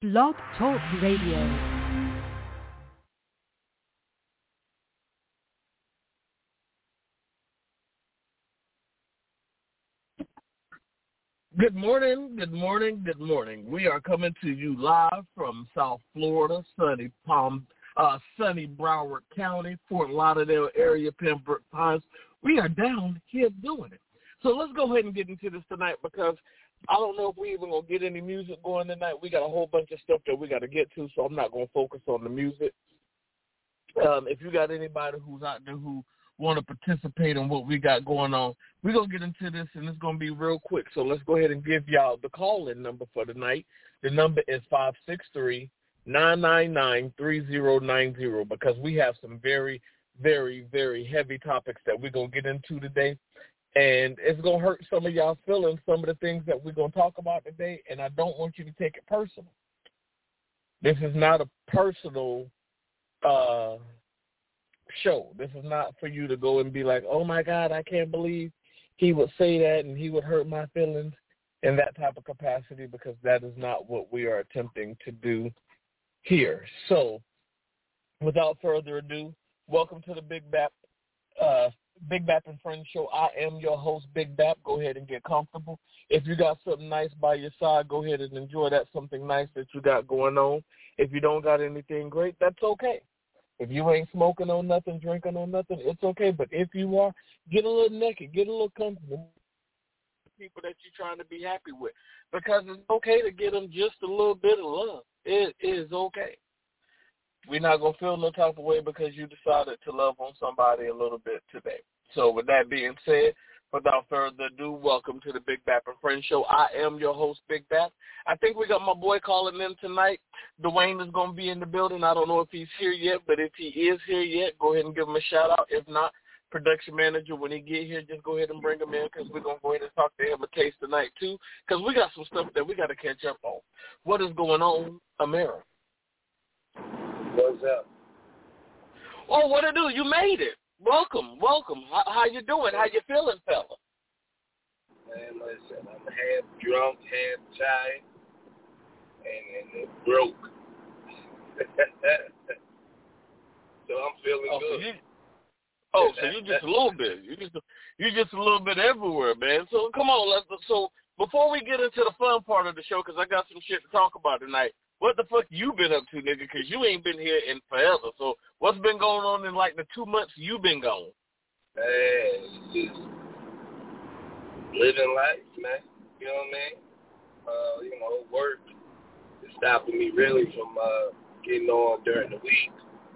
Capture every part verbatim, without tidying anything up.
Blog Talk Radio. Good morning, good morning, good morning. We are coming to you live from South Florida, sunny Palm, uh, sunny Broward County, Fort Lauderdale area, Pembroke Pines. We are down here doing it. So let's go ahead and get into this tonight because I don't know if we even going to get any music going tonight. We got a whole bunch of stuff that we got to get to, so I'm not going to focus on the music. Um, if you got anybody who's out there who want to participate in what we got going on, we're going to get into this, and it's going to be real quick. So let's go ahead and give y'all the call-in number for tonight. The number is five six three, nine nine nine, three zero nine zero because we have some very, very, very heavy topics that we're going to get into today, and it's going to hurt some of y'all feelings, some of the things that we're going to talk about today, and I don't want you to take it personal. This is not a personal uh show. This is not for you to go and be like, oh my God, I can't believe he would say that and he would hurt my feelings in that type of capacity, because that is not what we are attempting to do here. So without further ado, welcome to the Big Bap uh, Big Bap and Friends show. I am your host, Big Bap. Go ahead and get comfortable. If you got something nice by your side, go ahead and enjoy that something nice that you got going on. If you don't got anything great, that's okay. If you ain't smoking on nothing, drinking on nothing, it's okay. But if you are, get a little naked, get a little comfortable. People that you're trying to be happy with, because it's okay to get them just a little bit of love. It is okay. We're not going to feel no type of way because you decided to love on somebody a little bit today. So with that being said, without further ado, welcome to the Big Bap and Friends show. I am your host, Big Bap. I think we got my boy calling in tonight. Dwayne is going to be in the building. I don't know if he's here yet, but if he is here yet, go ahead and give him a shout-out. If not, production manager, when he get here, just go ahead and bring him in, because we're going to go ahead and talk to him a case tonight, too, because we got some stuff that we got to catch up on. What is going on, America? What's up? Oh, what it do? You made it. Welcome, welcome. How, how you doing? How you feeling, fella? Man, listen, I'm half drunk, half tired, and, and broke. So I'm feeling oh, good. So you, oh, so you just a little bit. You just you just a little bit everywhere, man. So come on, let's. So before we get into the fun part of the show, because I got some shit to talk about tonight. What the fuck you been up to, nigga? Because you ain't been here in forever. So what's been going on in like the two months you been gone? Man, just living life, man. You know what I mean? Uh, you know, work is stopping me really from uh, getting on during the week.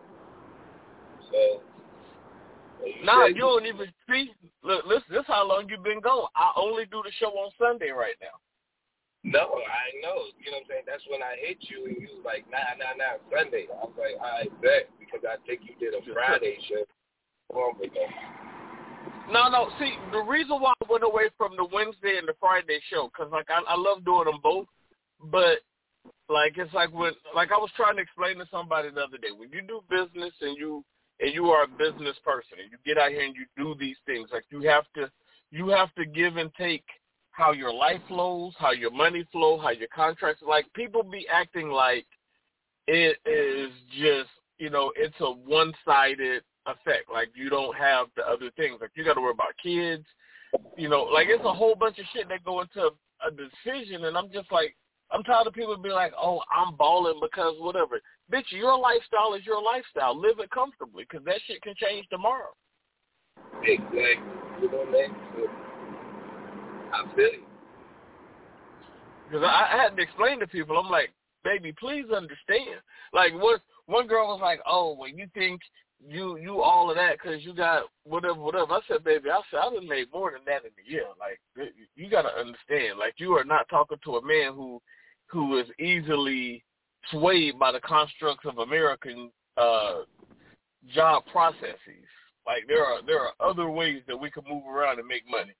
So, you nah, said, you don't even see. Look, listen, this is how long you been gone. I only do the show on Sunday right now. No, I know. You know what I'm saying? That's when I hit you, and you was like, nah, nah, nah, Sunday. I was like, all right, bet, because I think you did a Friday show. No, no. See, the reason why I went away from the Wednesday and the Friday show, because, like, I, I love doing them both, but, like, it's like when, like I was trying to explain to somebody the other day, when you do business and you and you are a business person and you get out here and you do these things, like, you have to, you have to give and take how your life flows, how your money flow, how your contracts, like people be acting like it is just, you know, it's a one-sided effect. Like you don't have the other things. Like you got to worry about kids, you know, like it's a whole bunch of shit that go into a decision. And I'm just like, I'm tired of people being like, oh, I'm balling because whatever. Bitch, your lifestyle is your lifestyle. Live it comfortably, because that shit can change tomorrow. Exactly. You know what I mean? So, I feel you. Because I, I had to explain to people, I'm like, baby, please understand. Like, what one girl was like, oh, well, you think you you all of that because you got whatever, whatever. I said, baby, I said, I done made more than that in a year. Like, you got to understand. Like, you are not talking to a man who who is easily swayed by the constructs of American uh, job processes. Like, there are there are other ways that we can move around and make money.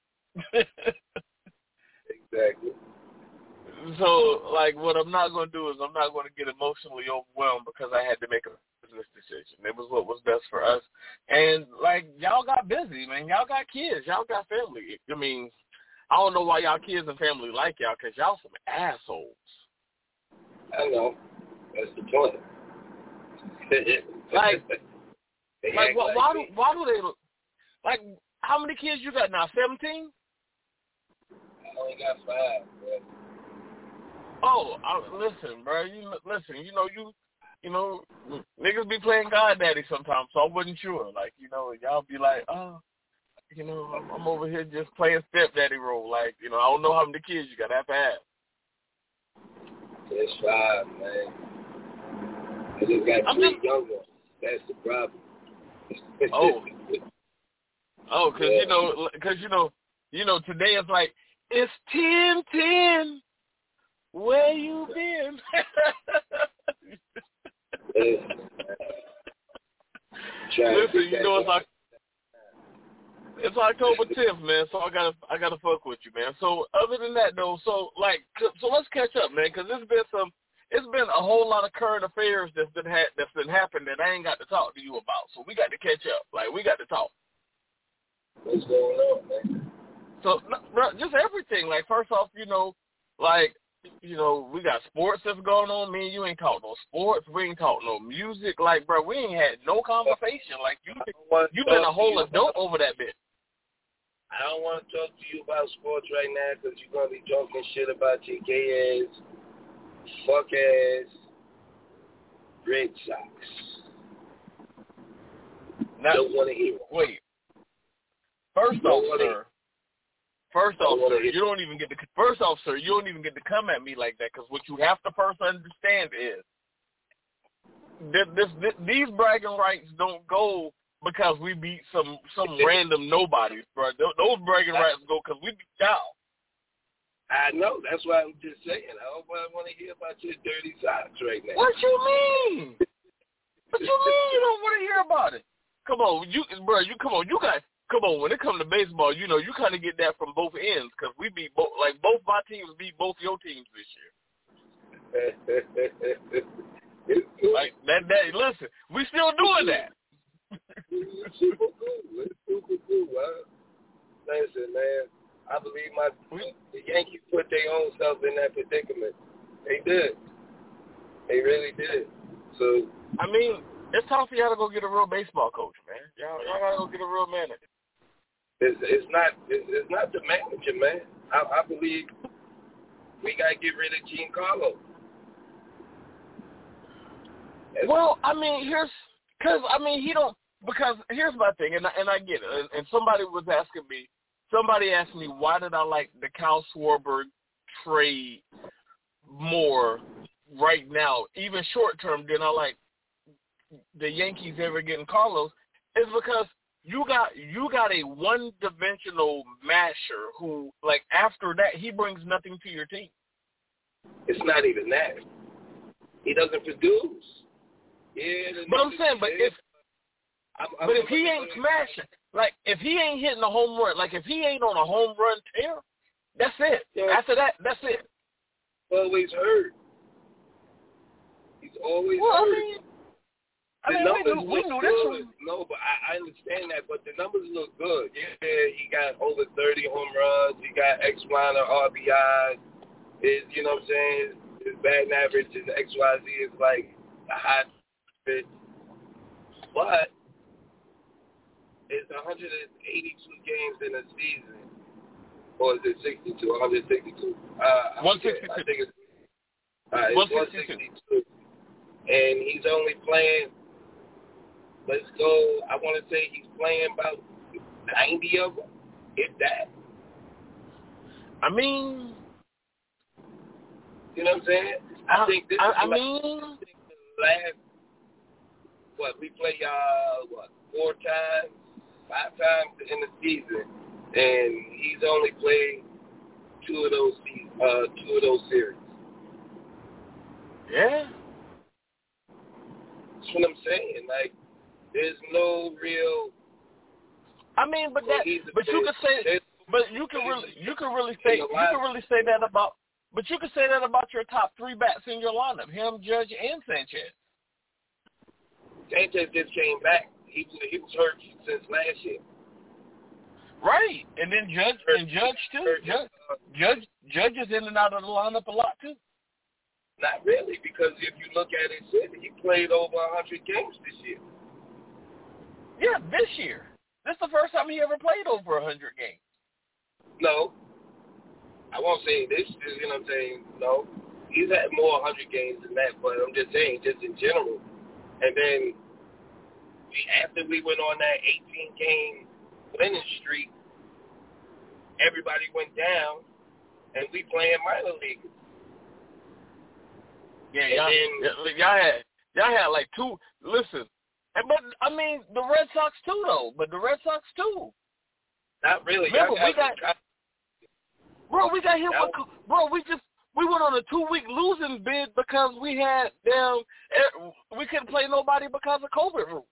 Exactly. So, like, what I'm not going to do is I'm not going to get emotionally overwhelmed because I had to make a business decision. It was what was best for us. And, like, y'all got busy, man. Y'all got kids. Y'all got family. I mean, I don't know why y'all kids and family like y'all, because y'all some assholes. I know. That's the point. like, they like, why, like why do why do they like? How many kids you got now? Seventeen. I only got five, bro. Oh, I, listen, bro. You listen. You know you. You know, niggas be playing God Daddy sometimes, so I wasn't sure. Like, you know, y'all be like, oh, you know, I'm, I'm over here just playing stepdaddy role. Like, you know, I don't know how many kids you got. I have to ask. It's five, man. I just got I'm three just, young ones. That's the problem. oh, oh, cause yeah. you know, cause you know, you know, today it's like it's ten ten. Where you been? Listen, you know it's like it's October tenth, man. So I gotta I gotta fuck with you, man. So other than that, though, so like so let's catch up, man, because there's been some it's been a whole lot of current affairs that's been ha- that's been happening that I ain't got to talk to you about. So we got to catch up. Like we got to talk. What's going on, man? So bro, just everything. Like first off, you know, like. You know, we got sports that's going on. Me and you ain't talk no sports. We ain't talk no music. Like, bro, we ain't had no conversation. Like, you you been a whole adult over that bit. I don't want to talk to you about sports right now because you're going to be talking shit about your gay ass, fuck ass, Red Sox. Now, don't want to hear it. Wait. First don't off, sir. First off, sir, you don't even get to. First off, sir, you don't even get to come at me like that because what you have to first understand is this, this, this, these bragging rights don't go because we beat some some random nobodies, bro. Those bragging rights go because we beat y'all. I know. That's why I'm just saying. I don't want to hear about your dirty Sox right now. What you mean? What you mean you don't want to hear about it? Come on, you, bro. You come on. You got. Come on, when it comes to baseball, you know, you kind of get that from both ends because we beat both, like both my teams beat both your teams this year. Like that, that. Listen, we still doing that. It's super cool. It's super cool, man. Listen, man, I believe my the Yankees put their own self in that predicament. They did. They really did. So I mean, it's time for y'all to go get a real baseball coach, man. Y'all, y'all gotta go get a real manager. It's, it's not it's, it's not the manager, man. I, I believe we got to get rid of Giancarlo. Well, I mean, here's because I mean he don't because here's my thing, and I, and I get it. And, and somebody was asking me, somebody asked me why did I like the Kyle Schwarber trade more right now, even short term, than I like the Yankees ever getting Carlos. Is because You got you got a one-dimensional masher who, like, after that, he brings nothing to your team. It's not even that. He doesn't produce. Yeah, but I'm saying, but if I'm, I'm, but if I'm, he ain't smashing, like, if he ain't hitting a home run, like, if he ain't on a home run tear, that's it. Yeah. After that, that's it. Always hurt. He's always well, hurt. I mean, I The mean, we knew, we knew this was... No, but I, I understand that, but the numbers look good. Yeah, he got over thirty home runs. He got X minor R B Is. His, you know what I'm saying, his batting average, his X Y Z is like a high pitch. But it's one hundred eighty-two games in a season. Or is it sixty-two? one hundred sixty-two. Uh, one sixty-two. I think it's, uh, it's one sixty-two. And he's only playing... Let's go, I want to say he's playing about ninety of them, if that. I mean... You know what I'm saying? I, I think this I, is I like, mean... the last, what, we play, uh, what, four times, five times in the season, and he's only played two of those, uh, two of those series. Yeah. That's what I'm saying, like, there's no real. I mean, but that, but you could say, but you can really, you can really say, you can really say that about, but you can say that about your top three bats in your lineup: him, Judge, and Sanchez. Sanchez just came back. He he was hurt since last year. Right, and then Judge and Judge too. Judge, Judge, Judge is in and out of the lineup a lot too. Not really, because if you look at it, he played over one hundred games this year. Yeah, this year. This is the first time he ever played over one hundred games. No. I won't say this, you know what I'm saying? No. He's had more one hundred games than that, but I'm just saying, just in general. And then we, after we went on that eighteen-game winning streak, everybody went down, and we playing minor league. Yeah, y'all, then, y'all had y'all had like two. Listen, but I mean the Red Sox too, though. But the Red Sox too. Not really. Remember, we got, got bro. We got hit with bro. We just we went on a two-week losing bid because we had them. We couldn't play nobody because of COVID rules.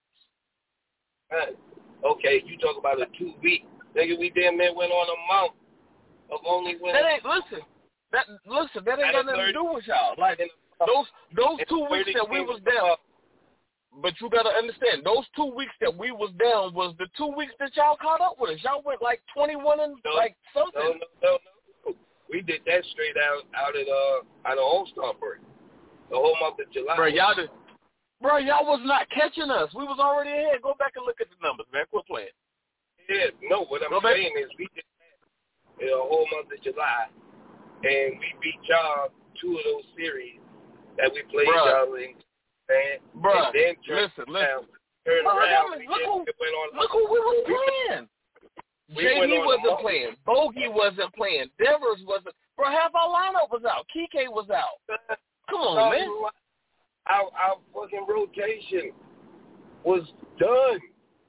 Okay, you talk about a two-week. Nigga, we damn near went on a month of only winning. That ain't listen. That listen. That ain't got nothing to do with y'all. Like. Those those two weeks that we was down, but you gotta understand, those two weeks that we was down was the two weeks that y'all caught up with us. Y'all went like twenty-one and no, like something. No, no, no, no. We did that straight out out at uh out of All-Star break, the whole month of July. Bro, y'all did, bro, y'all was not catching us. We was already ahead. Go back and look at the numbers, man. Quit playing. Yeah, no. What I'm Go saying back. is we did that in the whole month of July, and we beat y'all two of those series that we played y'all in, man. Bruh, and then turn listen, around, listen. Turn Bro, around. look, We who, went on, look who we was playing. We J D wasn't on playing. Bogey wasn't playing. Devers wasn't. Bro, half our lineup was out. Kike was out. Come on, so, man. Our, our fucking rotation was done.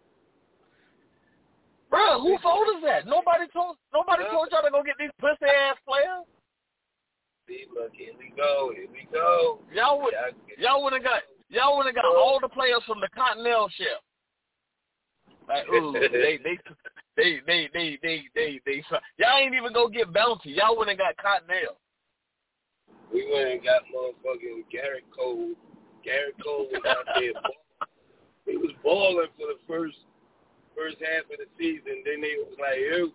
Bro, who fault is that? Nobody told. Nobody told y'all to go get these pussy ass players. See, look, here we go, here we go. Y'all would, y'all would have got, y'all would have got all the players from the Continental ship. Like, ooh, they, they, they, they, they, they, they, they, y'all ain't even go get Bounty. Y'all would have got Continental. We went and got motherfucking Garrett Cole. Garrett Cole was out there balling. He was balling for the first, first half of the season. Then they was like, yo,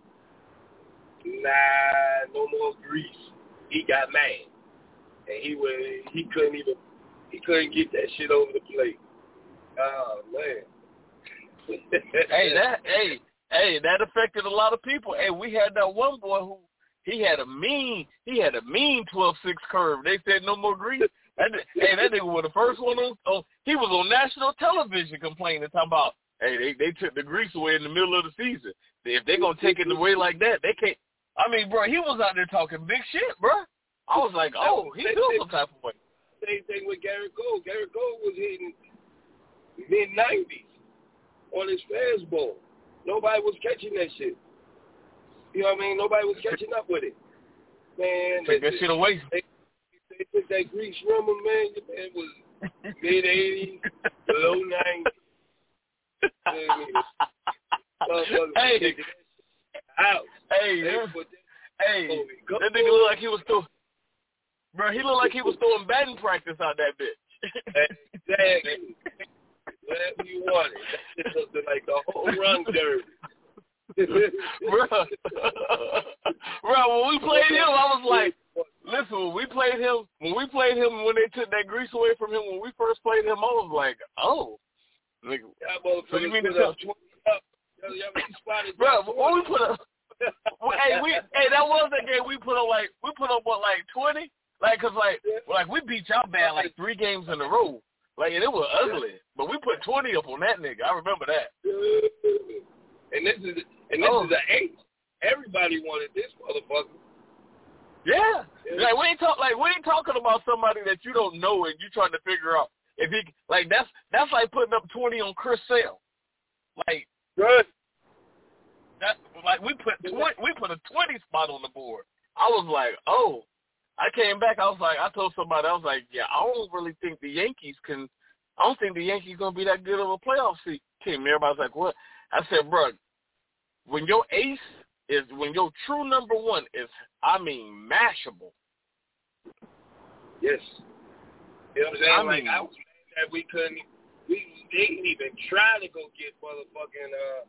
nah, no more Grease. He got mad, and he was he couldn't even he couldn't get that shit over the plate. Oh man. hey, that hey hey that affected a lot of people. Hey, we had that one boy who he had a mean he had a mean twelve six curve. They said no more Grease. That, hey, that nigga was the first one on. Oh, he was on national television complaining, talking about hey they they took the Grease away in the middle of the season. If they gonna take it away like that, they can't. I mean, bro, he was out there talking big shit, bro. I was like, oh, he feels some type of way. Same thing with Garrett Cole. Garrett Cole was hitting mid nineties on his fastball. Nobody was catching that shit. You know what I mean? Nobody was catching up with it. Man, take that shit away. They, they took that Grease rumor, man. It was mid eighties, low nineties. Hey. Out. Hey, hey, hey, that nigga look like he was throwing, bro, he looked like he was throwing batting practice out that bitch. Exactly. Whatever you wanted. That shit looked like the whole run derby. Bro, bro, when we played him, I was like, listen, when we played him, when we played him, when they took that Grease away from him, when we first played him, I was like, oh. Nigga, so you mean to tell bro, when we put up, hey, we, hey, that was that game we put up like, we put up what, like twenty? Like, cause like, like we beat y'all bad like three games in a row. Like, and it was ugly, but we put twenty up on that nigga. I remember that. And this is, and this oh. is an eight. Everybody wanted this motherfucker. Yeah, like we ain't talk, like we ain't talking about somebody that you don't know and you trying to figure out if he, like that's that's like putting up twenty on Chris Sale. Like, good. That, like we put twenty, we put a twenty spot on the board. I was like, oh. I came back. I was like, I told somebody, I was like, yeah, I don't really think the Yankees can. I don't think the Yankees gonna be that good of a playoff team. Everybody's like, what? I said, bro, when your ace is, when your true number one is, I mean, mashable. Yes. You know what I'm saying? I like mean, I was mad that we couldn't. We they didn't even try to go get motherfucking uh.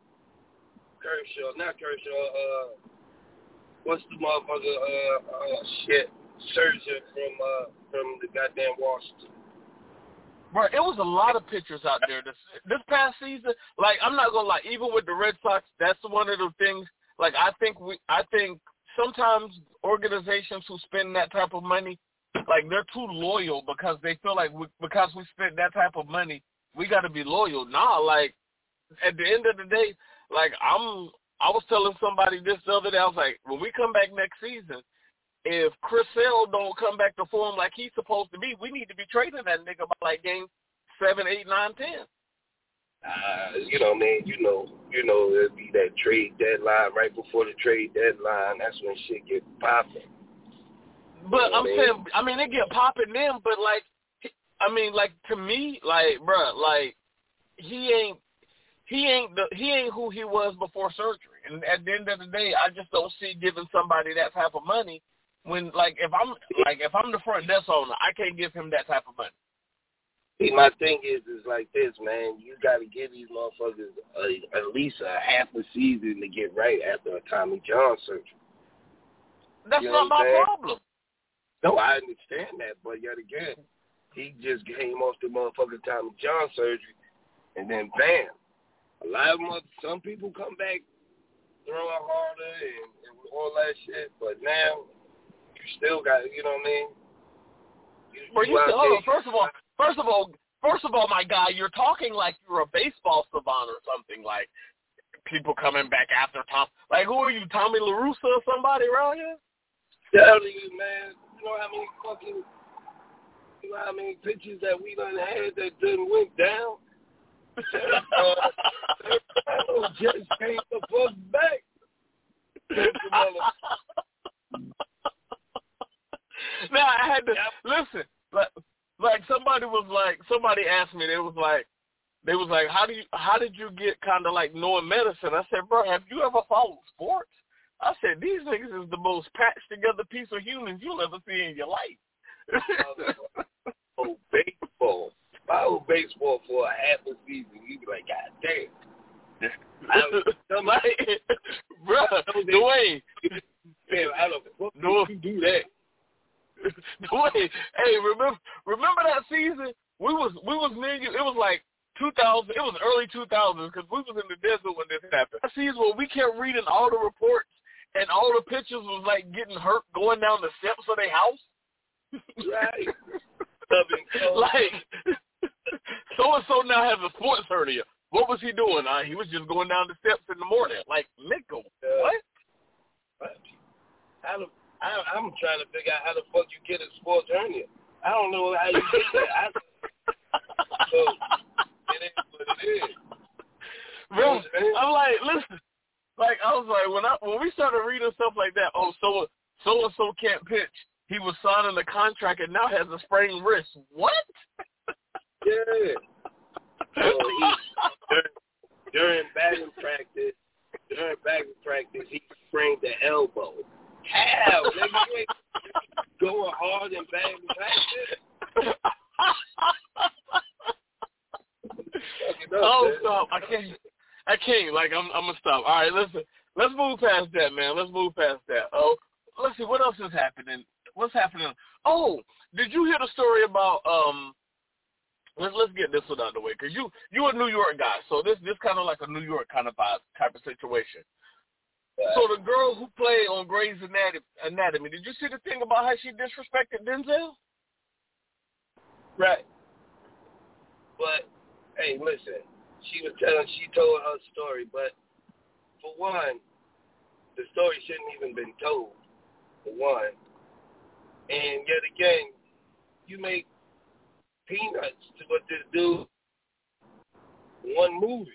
Kershaw, not Kershaw, uh, what's the motherfucker, uh, uh, shit, surgeon from uh, from the goddamn Washington. Bro, it was a lot of pitchers out there this this past season. Like, I'm not gonna lie, even with the Red Sox, that's one of the things. Like, I think we, I think sometimes organizations who spend that type of money, like, they're too loyal because they feel like we, because we spent that type of money, we got to be loyal. Nah, like, at the end of the day, like, I'm. I was telling somebody this the other day. I was like, when we come back next season, if Chris Sale don't come back to form like he's supposed to be, we need to be trading that nigga by like game seven, eight, nine, ten. Uh, you know, man, you know, you know, it'll be that trade deadline right before the trade deadline. That's when shit get popping. But you know I'm saying, I mean, it get popping then, but like, I mean, like to me, like, bruh, like he ain't, he ain't the, he ain't who he was before surgery. And at the end of the day, I just don't see giving somebody that type of money. When, like, if I'm like if I'm the front desk owner, I can't give him that type of money. See, my thing is, is like this, man. You got to give these motherfuckers a, at least a half a season to get right after a Tommy John surgery. That's you not my problem. No, I understand that, but yet again, he just came off the motherfucking Tommy John surgery, and then bam, a lot of them, some people come back throwing harder and, and all that shit, but now. You still got, you know what I mean? You, well, you you still, hold on. First of all, first of all, first of all, my guy, you're talking like you're a baseball savant or something. Like people coming back after Tom. Like who are you, Tommy La Russa or somebody around here? Telling you, man. You know how many fucking, you know how many pitches that we done had that didn't went down. uh, just came the fuck back. Now I had to listen. Like, like somebody was like, somebody asked me. They was like, they was like, how do you, how did you get kind of like knowing medicine? I said, bro, have you ever followed sports? I said, these niggas is the most patched together piece of humans you'll ever see in your life. Oh, baseball. If I was baseball for a half a season, you'd be like, God damn. I like, bro, the way, man, how the fuck did you do that? Wait, hey, remember remember that season? We was we was near you. It was like two thousand. It was early two thousands because we was in the desert when this happened. That season where we kept reading all the reports and all the pictures was like getting hurt going down the steps of their house. Right. Like so and so now has a sports hernia. What was he doing? Uh, he was just going down the steps in the morning. Like Nico, uh, what? What? How the I, I'm trying to figure out how the fuck you get a sports hernia. I don't know how you get that. I, so, it is what it is. Bro, I'm like, listen, like I was like, when I when we started reading stuff like that, oh, so so and so can't pitch. He was signing a contract and now has a sprained wrist. What? Yeah. So he, during, during batting practice, during batting practice, he sprained the elbow. Hell, nigga, you ain't going hard and bang practice. Oh, stop! I can't. I can't. Like I'm. I'm gonna stop. All right, listen. Let's move past that, man. Let's move past that. Oh, let's see what else is happening. What's happening? Oh, did you hear the story about um? Let's let's get this one out of the way because you you a New York guy, so this this kind of like a New York kind of vibe type of situation. So the girl who played on Grey's Anatomy, did you see the thing about how she disrespected Denzel? Right. But, hey, listen, she was telling, she told her story, but for one, the story shouldn't even been told, for one. And yet again, you make peanuts to what this dude, one movie.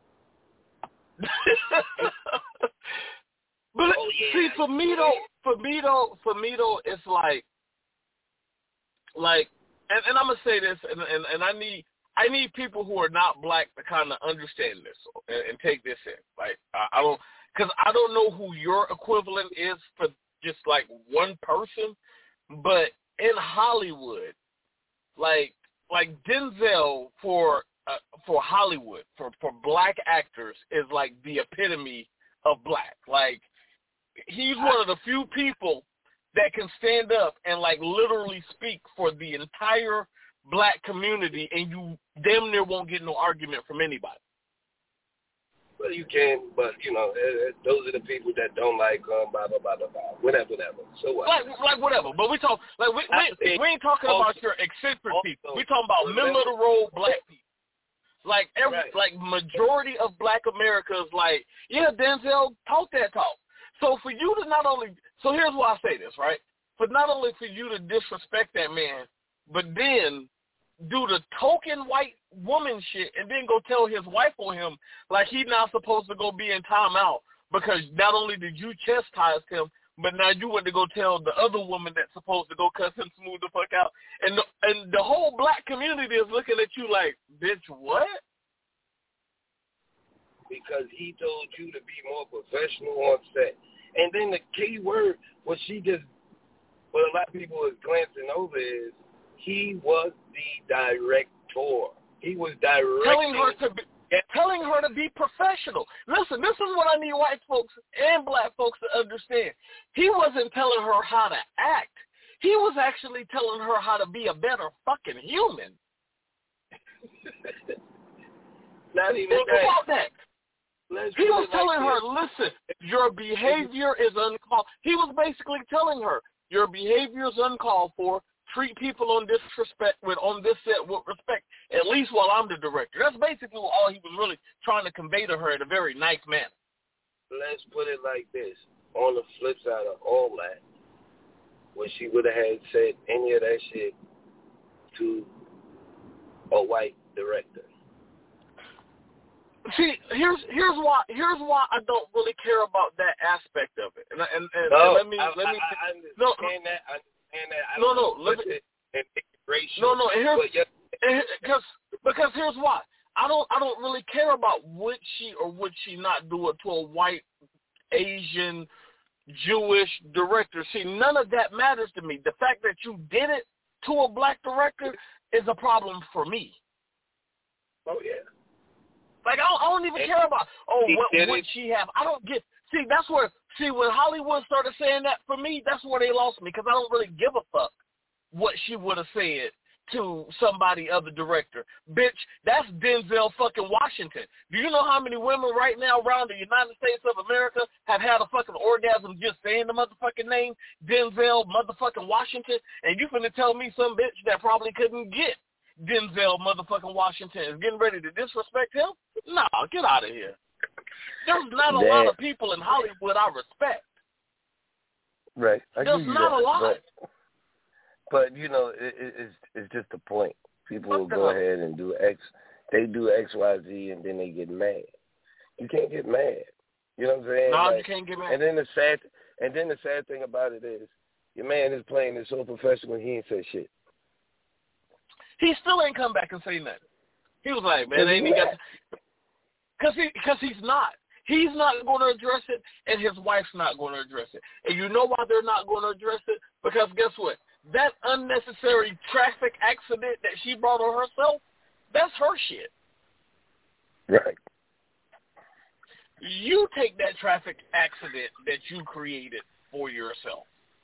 But oh, yeah. see, for me though, for me though, for me though, it's like, like, and, and I'm gonna say this, and, and and I need I need people who are not black to kind of understand this and, and take this in. Like, I, I don't, because I don't know who your equivalent is for just like one person, but in Hollywood, like like Denzel for uh, for Hollywood for for black actors is like the epitome of black. Like, he's one of the few people that can stand up and, like, literally speak for the entire black community, and you damn near won't get no argument from anybody. Well, you can, but, you know, uh, those are the people that don't like um, blah, blah, blah, blah, blah, whatever, whatever. So what? Like, like whatever. But we talk, like, we, we, we ain't talking also, about your eccentric also, people. We talking about middle of the road black people. Like, every, right. like, majority of black America is like, yeah, Denzel, talk that talk. So for you to not only, so here's why I say this, right? For not only for you to disrespect that man, but then do the token white woman shit and then go tell his wife on him like he's not supposed to go be in timeout because not only did you chastise him, but now you went to go tell the other woman that's supposed to go cuss him smooth the fuck out. And the, and the whole black community is looking at you like, bitch, what? Because he told you to be more professional on set. And then the key word, what she just, what a lot of people is glancing over is, he was the director. He was directing. Telling her to be, telling her to be professional. Listen, this is what I need white folks and black folks to understand. He wasn't telling her how to act. He was actually telling her how to be a better fucking human. Not even Think that. about that. Let's he was telling like her, listen, your behavior is uncalled. He was basically telling her, your behavior is uncalled for. Treat people on disrespect with on this set with respect, at least while I'm the director. That's basically all he was really trying to convey to her in a very nice manner. Let's put it like this. On the flip side of all that, when she would have had said any of that shit to a white director. See, here's here's why here's why I don't really care about that aspect of it. And and, and, no, and let me I, let me I, I understand no, that. I understand that. I no, no, let me, no, no. Here's yes. because because here's why I don't I don't really care about would she or would she not do it to a white, Asian, Jewish director. See, none of that matters to me. The fact that you did it to a black director is a problem for me. Oh yeah. Like, I don't, I don't even care about, oh, what would she have? I don't get, see, that's where, see, when Hollywood started saying that for me, that's where they lost me, because I don't really give a fuck what she would have said to somebody other director. Bitch, that's Denzel fucking Washington. Do you know how many women right now around the United States of America have had a fucking orgasm just saying the motherfucking name, Denzel motherfucking Washington? And you finna tell me some bitch that probably couldn't get Denzel motherfucking Washington is getting ready to disrespect him? No, get out of here. There's not a that, lot of people in Hollywood I respect. Right. I There's not that, a lot. But, but you know, it, it, it's it's just the point. People what will the go hell? ahead and do X. They do X, Y, Z, and then they get mad. You can't get mad. You know what I'm saying? No, like, you can't get mad. And then the sad, and then the sad thing about it is, your man is playing it so professional. He ain't said shit. He still ain't come back and say nothing. He was like, man, ain't he got because he because he's not. He's not going to address it, and his wife's not going to address it. And you know why they're not going to address it? Because guess what? That unnecessary traffic accident that she brought on herself, that's her shit. Right. You take that traffic accident that you created for yourself.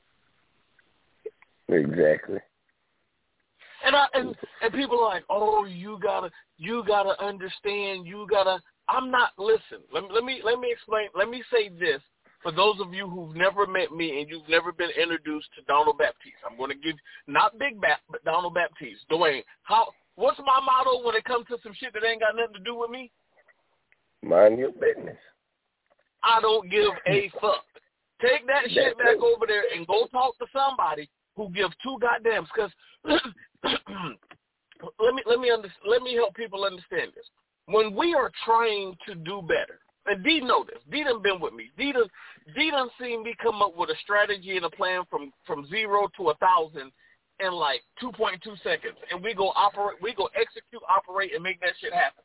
Exactly. And I and, and people are like, oh, you gotta you gotta understand, you gotta. I'm not. Listen, let me let me let me explain. Let me say this for those of you who've never met me and you've never been introduced to Donald Baptiste. I'm going to give not Big Bat, but Donald Baptiste. Dwayne, how? What's my motto when it comes to some shit that ain't got nothing to do with me? Mind your business. I don't give a fuck. Take that shit back over there and go talk to somebody who gives two goddams. Because let me let me under, let me help people understand this. When we are trying to do better, and D know this. D done been with me. D done, D done seen me come up with a strategy and a plan from, from zero to a thousand in like two point two seconds, and we go operate, we go execute, operate, and make that shit happen.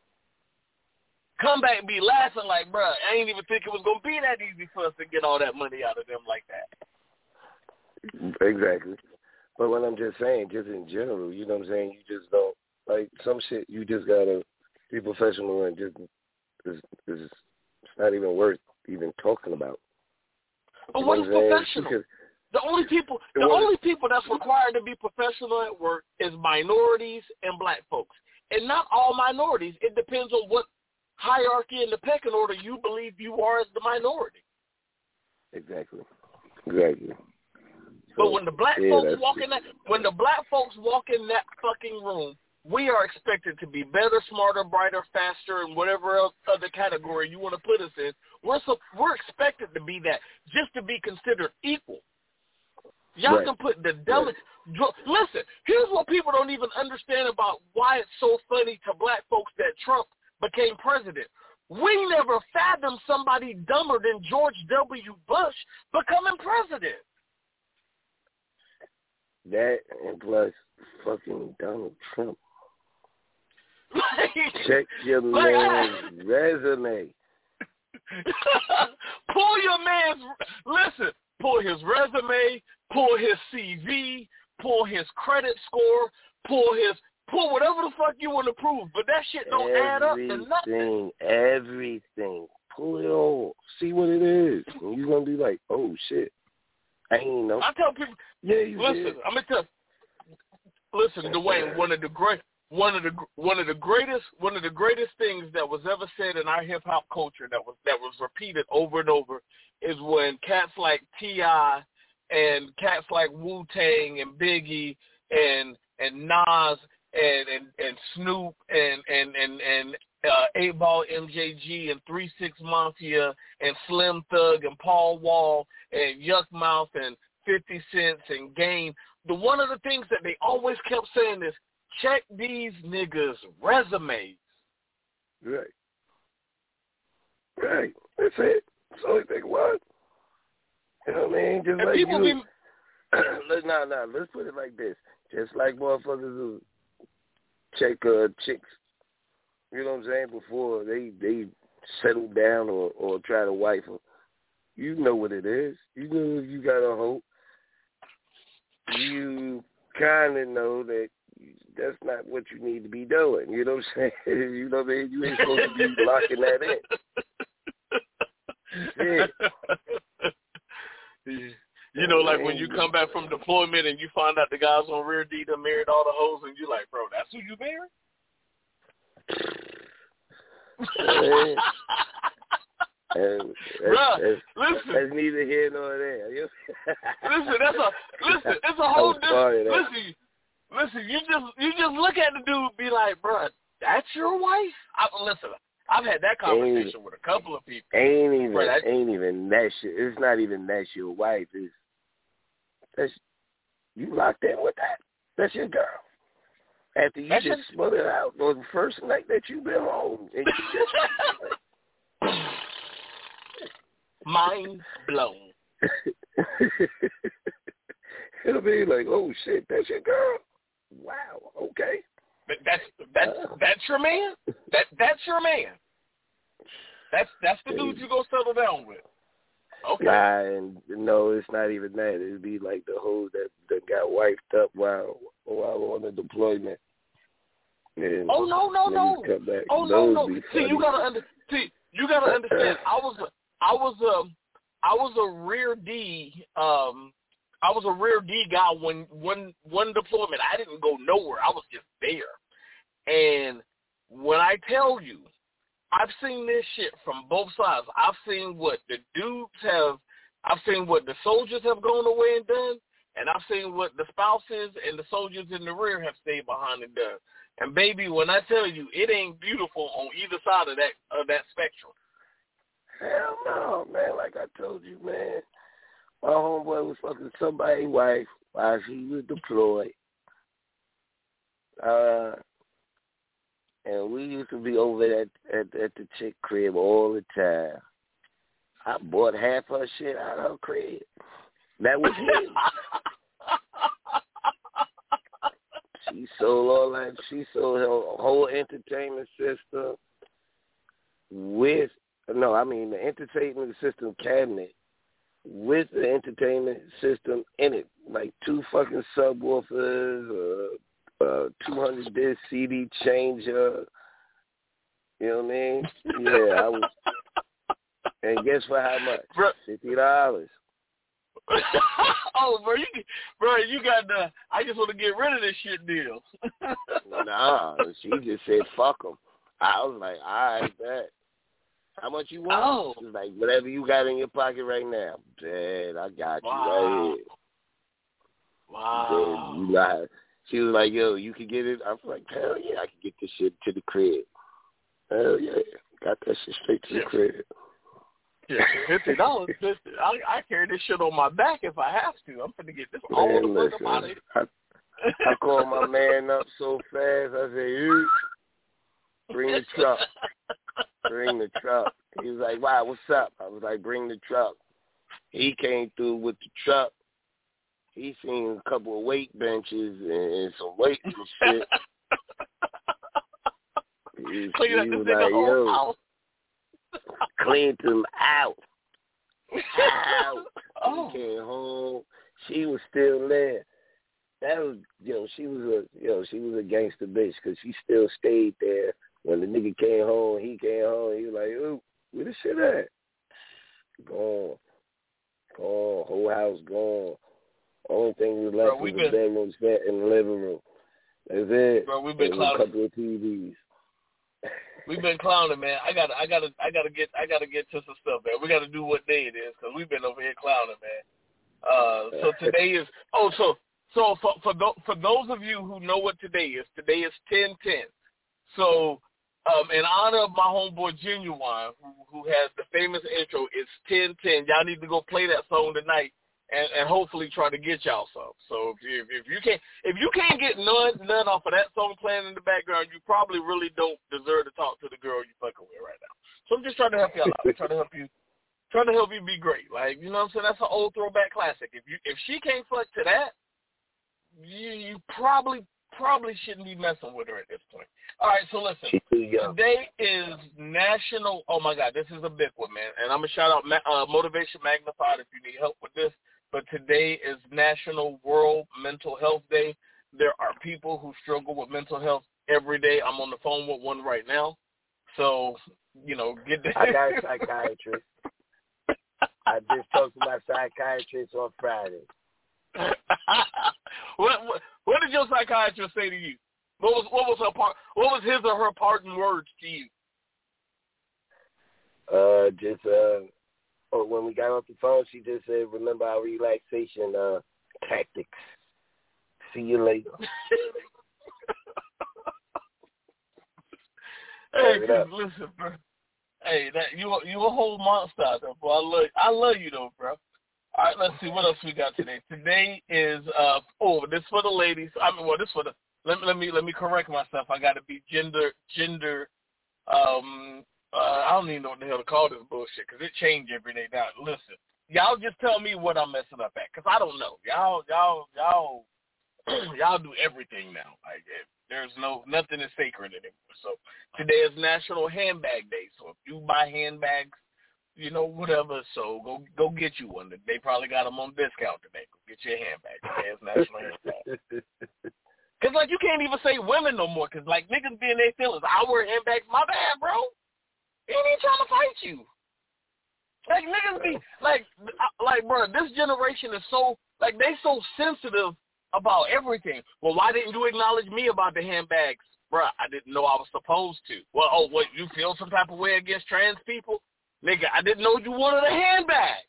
Come back and be laughing like, bruh, I ain't even think it was gonna be that easy for us to get all that money out of them like that. Exactly. But what I'm just saying, just in general, you know what I'm saying? You just don't, like, some shit you just got to be professional and just, it's, it's, it's not even worth even talking about. But You what is know what professional? Because, The only people, the only people that's required to be professional at work is minorities and black folks, and not all minorities. It depends on what hierarchy in the pecking order you believe you are as the minority. Exactly. Exactly. But So, when the black yeah, folks walk in that, when the black folks walk in that fucking room, we are expected to be better, smarter, brighter, faster, and whatever else other category you want to put us in. We're so, we're expected to be that just to be considered equal. Y'all right. can put the dumbest. Right. Listen, here's what people don't even understand about why it's so funny to black folks that Trump became president. We never fathomed somebody dumber than George W. Bush becoming president. That and plus fucking Donald Trump. Check your like, man's resume. Pull your man's, listen, pull his resume, pull his C V, pull his credit score, pull his, pull whatever the fuck you want to prove, but that shit don't everything, add up to nothing. Everything. Pull it all. See what it is. And you're going to be like, oh, shit. I ain't know. I tell people, yeah, you listen, did. I'm going to tell, listen, Dwayne, one of the great, One of the one of the greatest one of the greatest things that was ever said in our hip hop culture that was that was repeated over and over is when cats like T I and cats like Wu-Tang and Biggie and and Nas and and, and Snoop and and and and uh, eight Ball M J G and three six Mafia and Slim Thug and Paul Wall and Yuck Mouth and fifty Cent and Game. The one of the things that they always kept saying is, check these niggas' resumes. Right. Right. That's it. That's the only thing it was. You know what I mean? Just and like people you. Be... let's, nah, nah, let's put it like this. Just like motherfuckers who check uh, chicks, you know what I'm saying, before they, they settle down or, or try to wife them. You know what it is. You know if you got a hoe. You kind of know that that's not what you need to be doing. You know what I'm saying? You know what I mean? You ain't supposed to be locking that in. Yeah. You know, like when you come back from deployment and you find out the guys on Rear D done married all the hoes and you like, bro, that's who you married? Yeah. And that's, Bruh, that's, listen. That's neither here nor there. listen, that's a listen. It's a whole different. Listen, listen. You just you just look at the dude, and be like, bruh, that's your wife? I, listen, I've had that conversation ain't, with a couple of people. Ain't even Bruh, that, ain't even that shit. It's not even that's your wife. It's that's you locked in with that. That's your girl. After you just your, smothered out on the first night that you been home, and you just. Mind blown. It'll be like, oh shit, that's your girl. Wow, okay. But that's that's that's your man. That that's your man. That's that's the dude you go settle down with. Okay. Nah, and no, it's not even that. It'd be like the hoes that, that got wiped up while while on the deployment. And oh no no no! Oh no no! See, you gotta under see you gotta understand. I was a, I was a I was a rear D. Um, I was a rear D guy when one one deployment. I didn't go nowhere. I was just there. And when I tell you, I've seen this shit from both sides. I've seen what the dudes have. I've seen what the soldiers have gone away and done, and I've seen what the spouses and the soldiers in the rear have stayed behind and done. And baby, when I tell you, it ain't beautiful on either side of that of that spectrum. Hell no, man. Like I told you, man, my homeboy was fucking somebody's wife while she was deployed. Uh, and we used to be over at, at at the chick crib all the time. I bought half her shit out of her crib. That was me. She sold all that. She sold her whole entertainment system with, no, I mean the entertainment system cabinet with the entertainment system in it, like two fucking subwoofers, uh, uh, two hundred disc C D changer. You know what I mean? Yeah, I was. And guess for how much? Fifty dollars. Oh, bro, you, bro, you got the. I just want to get rid of this shit deal. Nah, she just said fuck them. I was like, all right, bet. How much you want? Oh. She was like, whatever you got in your pocket right now. Dad, I got you Wow. right here. Wow. Then you got. She was like, yo, you can get it. I was like, hell yeah, I can get this shit to the crib. Hell yeah, got that shit straight to the yeah. crib. Yeah, fifty dollars. I I carry this shit on my back if I have to. I'm finna get this all Man, the fuck listen, out of here. I, I called my man up so fast. I said, you bring the truck. Bring the truck. He was like, wow, what's up? I was like, bring the truck. He came through with the truck. He seen a couple of weight benches and some weights and shit. He, Clean he up was this like, whole yo, house. cleaned him out. Out. Oh. He came home. She was still there. That was, yo, she was a, yo, she was a gangster bitch because she still stayed there. When the nigga came home, he came home. He was like, ooh, where the shit at? Gone. Gone. Whole house gone. Only thing we left Bro, we was been, the bedroom set in the living room. That's it. Bro, we've been and clowning. a couple of T Vs. We've been clowning, man. I gotta, I gotta, I gotta get, I gotta get to some stuff, man. We gotta do what day it is because we've been over here clowning, man. Uh, so today is, oh, so, so for for, th- for those of you who know what today is, today is ten ten. So, um, in honor of my homeboy Genuine, who, who has the famous intro, it's ten ten. Y'all need to go play that song tonight. And, and hopefully try to get y'all some. So if you, if you can't if you can't get none none off of that song playing in the background, you probably really don't deserve to talk to the girl you fucking with right now. So I'm just trying to help y'all out. I'm trying to help you, trying to help you be great. Like, you know what I'm saying? That's an old throwback classic. If you if she can't fuck to that, you you probably probably shouldn't be messing with her at this point. All right, so listen. Today is National. Oh my God, this is a big one, man. And I'm gonna shout out uh, Motivation Magnified if you need help with this. But today is National World Mental Health Day. There are people who struggle with mental health every day. I'm on the phone with one right now. So, you know, get that. I got a psychiatrist. I just talked to my psychiatrist on Friday. what, what what did your psychiatrist say to you? What was what was her part? What was his or her parting words to you? Uh, just uh. Oh, when we got off the phone, she just said, remember our relaxation uh, tactics. See you later. Hey, listen, bro. Hey, that you you a whole monster out there, bro. I love I love you though, bro. All right, let's see what else we got today. Today is uh oh, this for the ladies. I mean, well, this for the let me let me let me correct myself. I got to be gender gender um. Uh, I don't even know what the hell to call this bullshit because it changes every day. Now, listen, y'all just tell me what I'm messing up at because I don't know. Y'all, y'all, y'all, y'all do everything now. Like there's no nothing is sacred anymore. So today is National Handbag Day. So if you buy handbags, you know whatever. So go go get you one. They probably got them on discount today. Go get your handbag. Today is National Handbag. Cause like you can't even say women no more. Cause like niggas being their feelings. I wear handbags. My bad, bro. He ain't trying to fight you. Like, niggas be, like, like, bro, this generation is so, like, they so sensitive about everything. Well, why didn't you acknowledge me about the handbags? Bro, I didn't know I was supposed to. Well, oh, what, you feel some type of way against trans people? Nigga, I didn't know you wanted a handbag.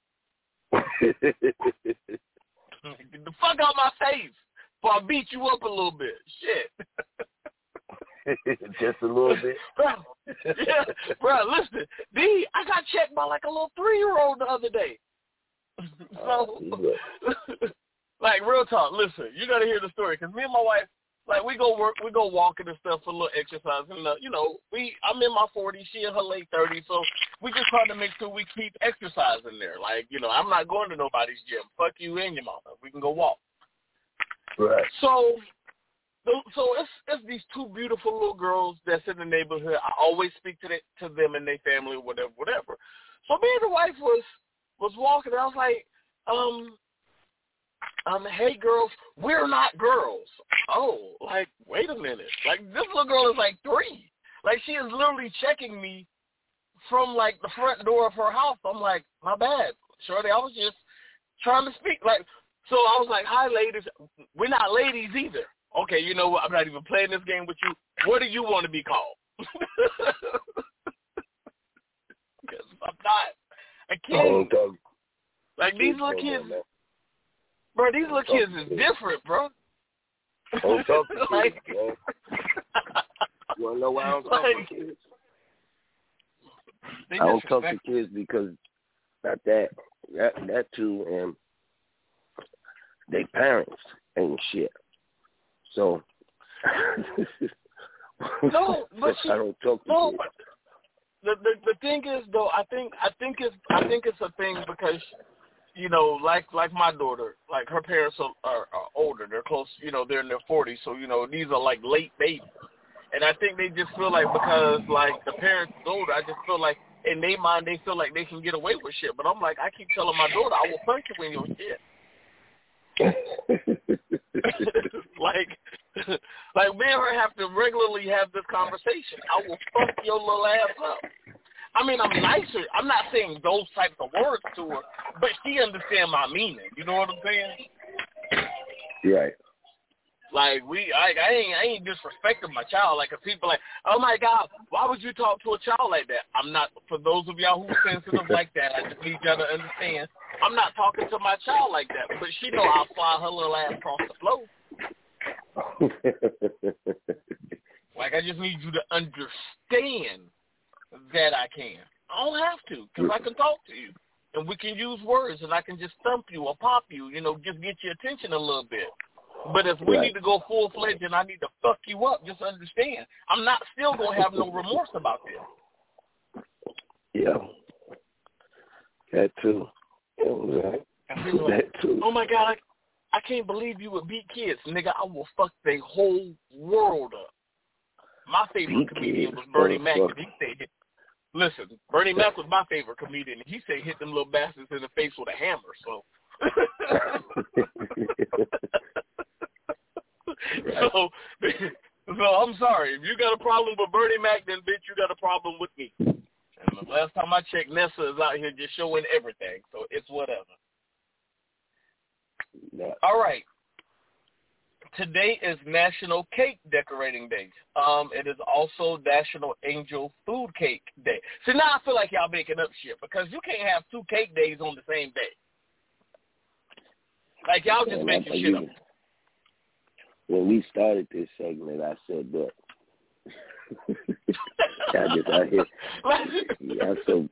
Get the fuck out my face before I beat you up a little bit. Shit. Just a little bit. Bro, yeah, bro, listen. D, I got checked by like a little three-year-old the other day. So, like, real talk, listen, you got to hear the story. Because me and my wife, like, we go work, we go walking and stuff for a little exercise. And, uh, you know, we, I'm in my forties, she in her late thirties. So we just trying to make sure we keep exercising there. Like, you know, I'm not going to nobody's gym. Fuck you and your mama. We can go walk. Right. So... So it's it's these two beautiful little girls that's in the neighborhood. I always speak to they, to them and their family, whatever, whatever. So me and the wife was was walking, and I was like, um, um, hey girls, we're not girls. Oh, like wait a minute, like this little girl is like three, like she is literally checking me from like the front door of her house. I'm like, my bad, shorty, I was just trying to speak. Like, so I was like, hi, ladies. We're not ladies either. Okay, you know what? I'm not even playing this game with you. What do you want to be called? Because I'm not a kid. Oh, like, these little kids, bro, these little kids is different, bro. Don't talk to like, kids, bro. You want to know why I don't talk like, to kids? I don't talk to kids because not that, that, that too, and they parents ain't shit. So, no, but she, I don't talk to no, kids. The, the the thing is though, I think I think it's I think it's a thing because, you know, like like my daughter, like her parents are, are, are older. They're close, you know, they're in their forties. So, you know, these are like late babies. And I think they just feel like because, like, the parents are older, I just feel like in their mind they feel like they can get away with shit. But I'm like, I keep telling my daughter, I will punch you in your shit. like, like me and her have to regularly have this conversation. I will fuck your little ass up. I mean, I'm nicer. I'm not saying those types of words to her, but she understands my meaning. You know what I'm saying? Right. Like, we, I, I ain't, I ain't disrespecting my child. Like, if people like, oh my God, why would you talk to a child like that? I'm not. For those of y'all who sensitive like that, I just need y'all to understand. I'm not talking to my child like that, but she know I'll fly her little ass across the floor. Like, I just need you to understand that I can. I don't have to, because I can talk to you, and we can use words, and I can just thump you or pop you, you know, just get your attention a little bit. But if we right. need to go full-fledged and I need to fuck you up, just understand, I'm not still going to have no remorse about this. Yeah. That too. Right. Like, that too. oh, my God, I, I can't believe you would beat kids. Nigga, I will fuck the whole world up. My favorite beat comedian kids. was Bernie oh, Mac, fuck. and he said, listen, Bernie Mac was my favorite comedian, and he said hit them little bastards in the face with a hammer, so. so, so I'm sorry. If you got a problem with Bernie Mac, then bitch, you got a problem with me. And the last time I checked, Nessa is out here just showing everything, so it's whatever. Yeah. All right. Today is National Cake Decorating Day. Um, it is also National Angel Food Cake Day. See, now I feel like y'all making up shit because you can't have two cake days on the same day. Like, y'all just Man, making I shit up. When we started this segment, I said that. I just out here. Yeah, so.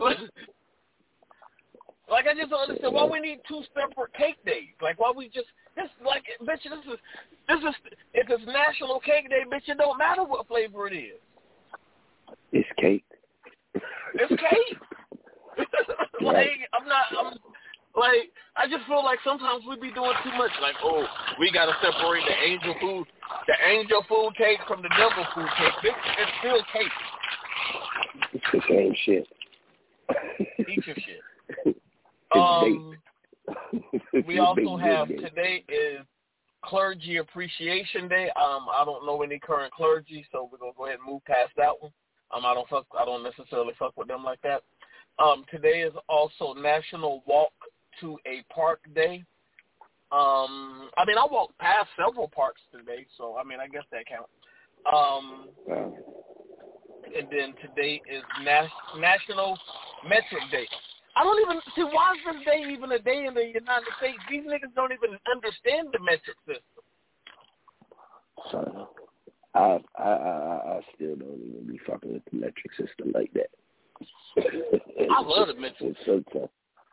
Like, I just don't understand why we need two separate cake days. Like, why we just this like, bitch, this is this is if it's National Cake Day, bitch, it don't matter what flavor it is. It's cake. It's cake. like, right. I'm not. I'm like. I just feel like sometimes we be doing too much. Like, oh, we gotta separate the angel food, the angel food cake from the devil food cake. This it's still cake. It's the same shit. Eat your shit. It's um, we also have day. today is Clergy Appreciation Day. Um, I don't know any current clergy, so we're gonna go ahead and move past that one. Um, I don't fuck. I don't necessarily fuck with them like that. Um, today is also National Walk to a Park Day. Um, I mean, I walked past several parks today, so I mean, I guess that counts. Um, wow. And then today is Nas- National Metric Day. I don't even see why is this day even a day in the United States? These niggas don't even understand the metric system. So, I I I, I still don't even be fucking with the metric system like that. I love the metric system. So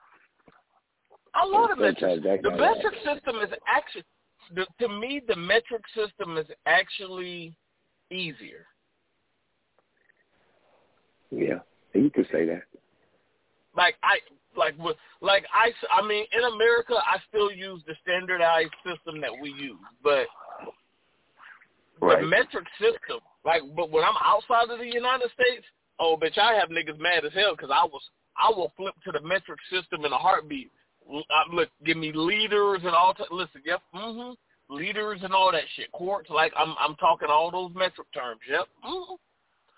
I love the metric. The happen. metric system is actually, the, to me, the metric system is actually easier. Yeah, you can say that. Like I, like with, like I, I mean, in America, I still use the standardized system that we use, but right. the metric system, like, but when I'm outside of the United States, oh, bitch, I have niggas mad as hell because I was, I will flip to the metric system in a heartbeat. I, look, give me liters and all. T- listen, yep, mm-hmm, liters and all that shit. Quarts, like I'm, I'm talking all those metric terms. Yep, mm-hmm.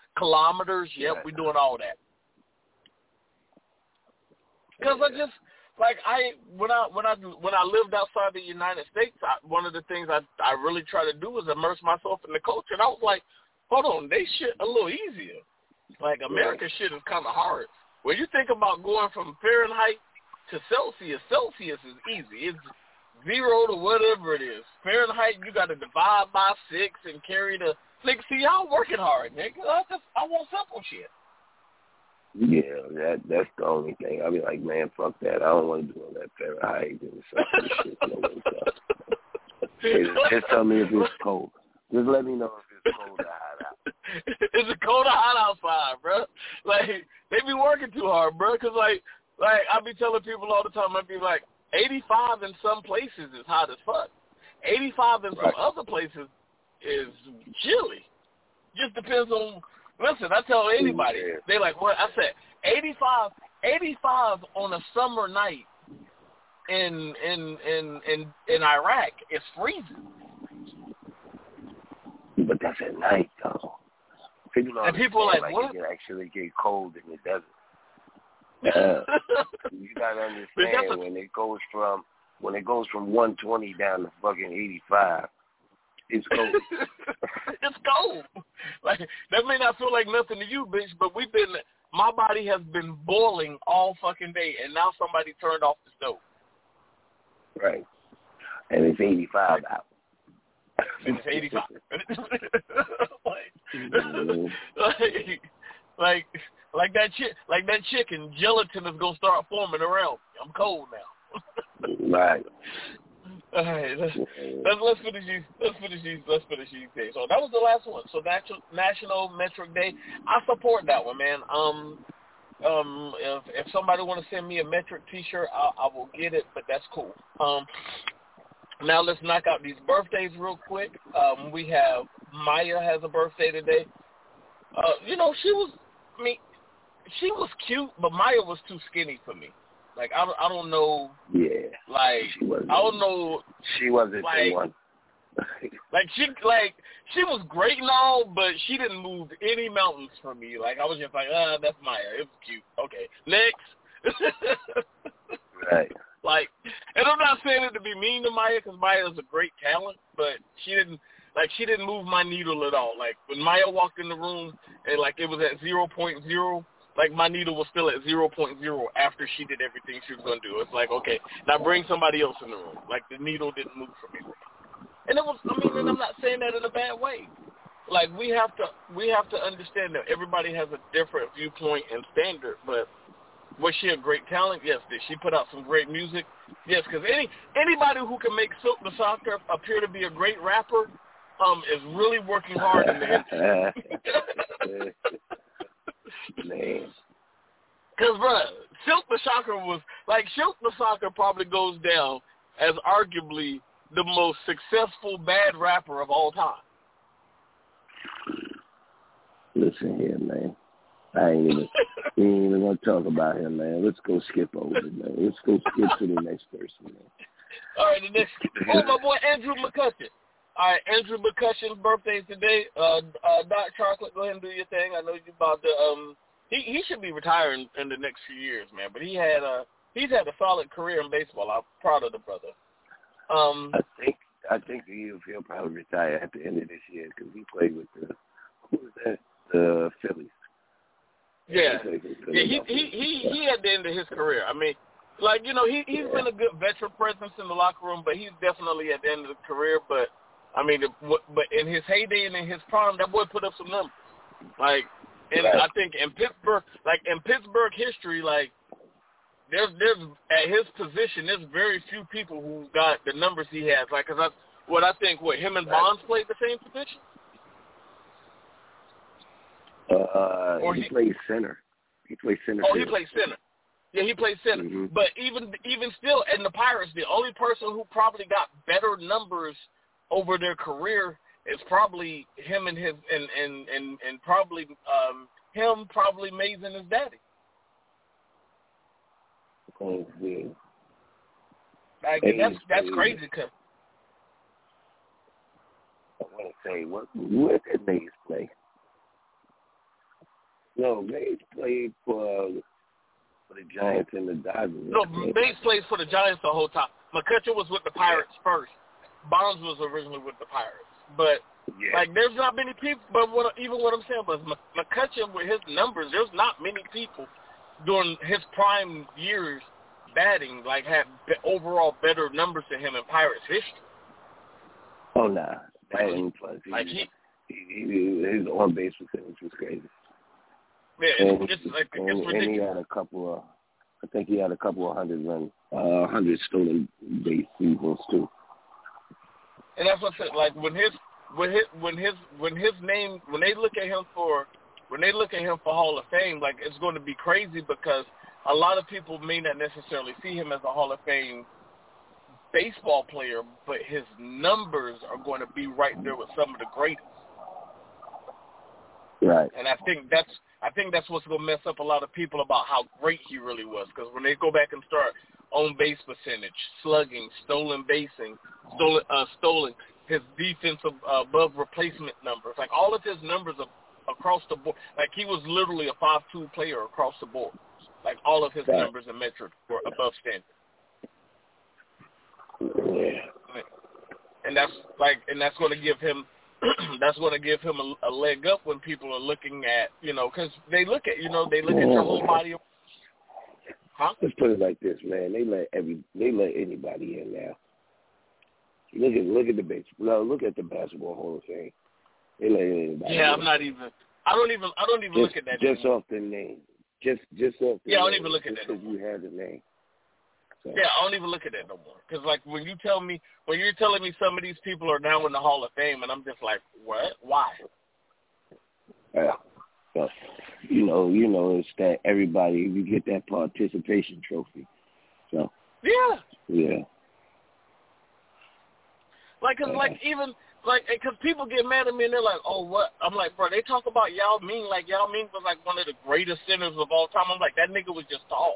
Kilometers. Yep, yeah. We doing all that. Because I just, like I when I when I when I lived outside the United States, I, one of the things I I really try to do is immerse myself in the culture. And I was like, hold on, they shit a little easier. Like American yeah. shit is kind of hard. When you think about going from Fahrenheit to Celsius, Celsius is easy. It's zero to whatever it is. Fahrenheit, you got to divide by six and carry the. Nigga, see, y'all working hard, nigga. I just I want simple shit. Yeah, that that's the only thing. I'll be like, man, fuck that. I don't want to do all that Fahrenheit and stuff. Shit, no hey, just tell me if it's cold. Just let me know if it's cold or hot out. It's cold or hot outside, bro. Like, they be working too hard, bro. Because, like, like I be telling people all the time, I be like, eighty-five in some places is hot as fuck. eighty-five in right. some other places is chilly. Just depends on... Listen, I tell anybody, yeah. they like, what? I said, eighty-five, eighty-five on a summer night in in in in, in Iraq is freezing. But that's at night, though. People don't and people are like, like what? It can actually get cold in the desert. Yeah. You gotta understand when it goes from when it goes from one twenty down to fucking eighty-five. It's cold. It's cold. Like that may not feel like nothing to you, bitch, but we've been. My body has been boiling all fucking day, and now somebody turned off the stove. Right, and it's eighty-five out. And it's eighty-five. like, mm-hmm. like, like, like that chick, like that chicken, gelatin is gonna start forming around me. I'm cold now. Right. All right, let's, let's let's finish these. Let's finish these. Let's finish these days. So that was the last one. So National National Metric Day. I support that one, man. Um, um, if if somebody want to send me a metric T-shirt, I, I will get it. But that's cool. Um, now let's knock out these birthdays real quick. Um, we have Maya has a birthday today. Uh, you know, she was. I mean, she was cute, but Maya was too skinny for me. Like I don't, I don't know. Yeah. Like I don't know. She wasn't like, the one. like she, like she was great and all, but she didn't move any mountains for me. Like I was just like, ah, that's Maya. It was cute. Okay, next. Right. Like, and I'm not saying it to be mean to Maya because Maya is a great talent, but she didn't. Like she didn't move my needle at all. Like when Maya walked in the room and like it was at zero point zero. Like, my needle was still at zero point zero after she did everything she was going to do. It's like, okay, now bring somebody else in the room. Like, the needle didn't move for me. And it was, I mean, and I'm not saying that in a bad way. Like, we have to, we have to understand that everybody has a different viewpoint and standard, but was she a great talent? Yes. Did she put out some great music? Yes, because any, anybody who can make Silk the Shocker appear to be a great rapper um, is really working hard in the industry. Man. Because, bro, Silk the Shocker was, like, Silk the Shocker probably goes down as arguably the most successful bad rapper of all time. Listen here, man. I ain't even, we ain't even going to talk about him, man. Let's go skip over it, man. Let's go skip to the next person, man. All right, the next, oh, my boy Andrew McCutcheon. All right, Andrew McCutcheon's birthday is today. Uh, uh, Doc Chocolate, go ahead and do your thing. I know you about to. Um, he he should be retiring in the next few years, man. But he had a he's had a solid career in baseball. I'm proud of the brother. Um, I think I think he'll he'll probably retire at the end of this year because he played with the who was that the Phillies. Yeah, yeah. He he he he at the end of his career. I mean, like you know, he he's yeah. been a good veteran presence in the locker room, but he's definitely at the end of the career. But I mean, but in his heyday and in his prime, that boy put up some numbers. Like, and right. I think in Pittsburgh, like in Pittsburgh history, like there's there's at his position, there's very few people who got the numbers he has. Like, cause I what I think, what him and Bonds played the same position. Uh, or he, he plays center. He plays center. Oh, he plays center. Yeah, he plays center. Mm-hmm. But even even still, in the Pirates, the only person who probably got better numbers over their career is probably him and his and and and, and probably um, him, probably Mays and his daddy. Oh, yeah. Like, that's that's crazy. Cause I want to say, what where did Mays play? No, Mays played for for the the Giants and the Dodgers. No, Bates plays for the Giants the whole time. McCutcheon was with the Pirates first. Bonds was originally with the Pirates. But, yeah. like, there's not many people, but what, even what I'm saying was McCutcheon, with his numbers, there's not many people during his prime years batting, like, had be- overall better numbers than him in Pirates history. Oh, nah. That Like, ain't plus. He, like he, he, he, his on-base percentage was crazy. Yeah, and, it's, it's, like, and, it's ridiculous. And he had a couple of, I think he had a couple of hundred run, uh, hundred stolen base seasons too. And that's what I said. Like when his, when his, when his, when his name, when they look at him for, when they look at him for Hall of Fame, like it's going to be crazy because a lot of people may not necessarily see him as a Hall of Fame baseball player, but his numbers are going to be right there with some of the greatest. Right. And I think that's I think that's what's going to mess up a lot of people about how great he really was. Because when they go back and start on base percentage, slugging, stolen basing, stolen, uh, stolen, his defensive uh, above replacement numbers, like all of his numbers are across the board. Like he was literally a five two player across the board. Like all of his right. numbers and metrics were above standard. Yeah. And that's like, and that's going to give him. That's going to give him a, a leg up when people are looking at, you know, because they look at, you know, they look at your whole body. Huh? Let's put it like this, man. They let every, they let anybody in now. Look at, look at the base. No, look at the Basketball Hall of Fame. They let anybody. Yeah, in. I'm not even. I don't even. I don't even just, look at that. Just anymore. off the name. Just, just off the yeah, name. I don't even look at just that. Because you had the name. So. Yeah, I don't even look at that no more. Because, like, when you tell me, when you're telling me some of these people are now in the Hall of Fame, and I'm just like, what? Why? Yeah. So, you know, you know, it's that everybody, you get that participation trophy. So. Yeah. Yeah. Like, cause, yeah. like, even, like, because people get mad at me, and they're like, oh, what? I'm like, bro, they talk about Yao Ming, like, Yao Ming was, like, one of the greatest centers of all time. I'm like, that nigga was just tall.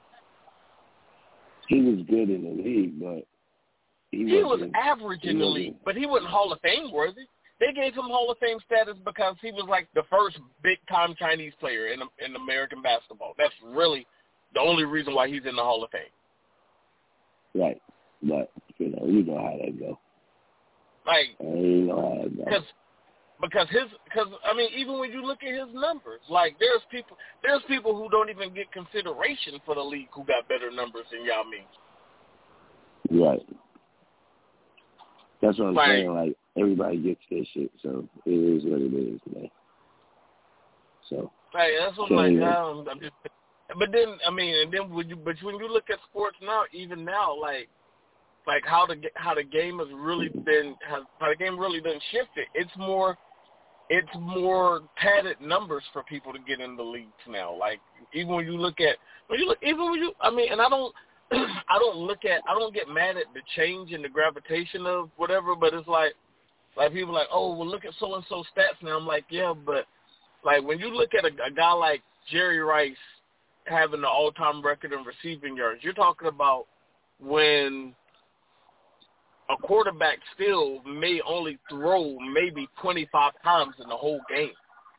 He was good in the league, but he, he was average in the wasn't. league, but he wasn't Hall of Fame worthy. They gave him Hall of Fame status because he was like the first big-time Chinese player in in American basketball. That's really the only reason why he's in the Hall of Fame. Right, but you know, you know how that go. Like, you know how that go. Because because his because I mean, even when you look at his numbers, like there's people there's people who don't even get consideration for the league who got better numbers than Yao Ming. Right. That's what I'm like, saying. Like everybody gets their shit, so it is what it is, man. So. Like that's what I'm like. Um, I'm just. But then I mean, and then when you but when you look at sports now, even now, like. Like how the how the game has really been has, how the game really been shifted. It's more it's more padded numbers for people to get in the leagues now. Like even when you look at when you look even when you I mean and I don't I don't look at I don't get mad at the change in the gravitation of whatever, but it's like like people are like, oh well look at so and so stats now. I'm like, yeah, but like when you look at a, a guy like Jerry Rice having the all time record in receiving yards, you're talking about when a quarterback still may only throw maybe twenty-five times in the whole game.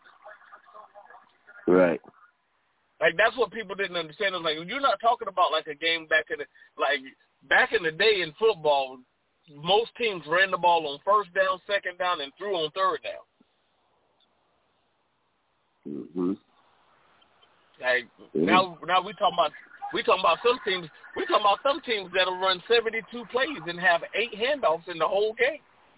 Right. Like, that's what people didn't understand. It's like, you're not talking about, like, a game back in the, like, back in the day in football, most teams ran the ball on first down, second down, and threw on third down. Mm-hmm. Like, mm-hmm. now, now we talking about, we talking about some teams, we talking about some teams that'll run seventy-two plays and have eight handoffs in the whole game.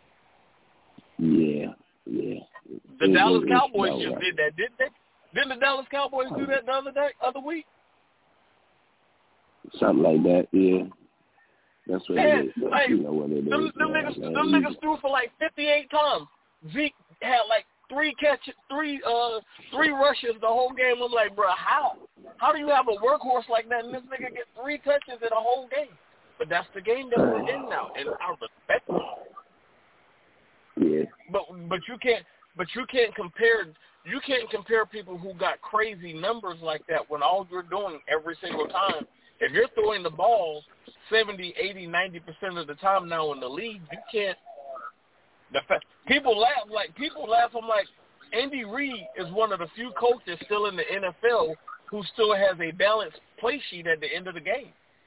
Yeah, yeah. The it, Dallas it, Cowboys just right. did that, didn't they? Didn't the Dallas Cowboys do that the other day, other week? Something like that, yeah. That's what yeah, it is. like, you know what it them, is. Them, yeah, niggas, man. them niggas threw for like fifty-eight times. Zeke had like three catches, three uh, three rushes the whole game. I'm like, bro, how? How do you have a workhorse like that and this nigga get three touches in a whole game? But that's the game that we're in now, and I respect it. Yeah. But but you can't but you can't compare you can't compare people who got crazy numbers like that when all you're doing every single time. If you're throwing the ball seventy, eighty, ninety percent of the time now in the league, you can't. The fa- people laugh like people laugh. I'm like, Andy Reid is one of the few coaches still in the N F L who still has a balanced play sheet at the end of the game.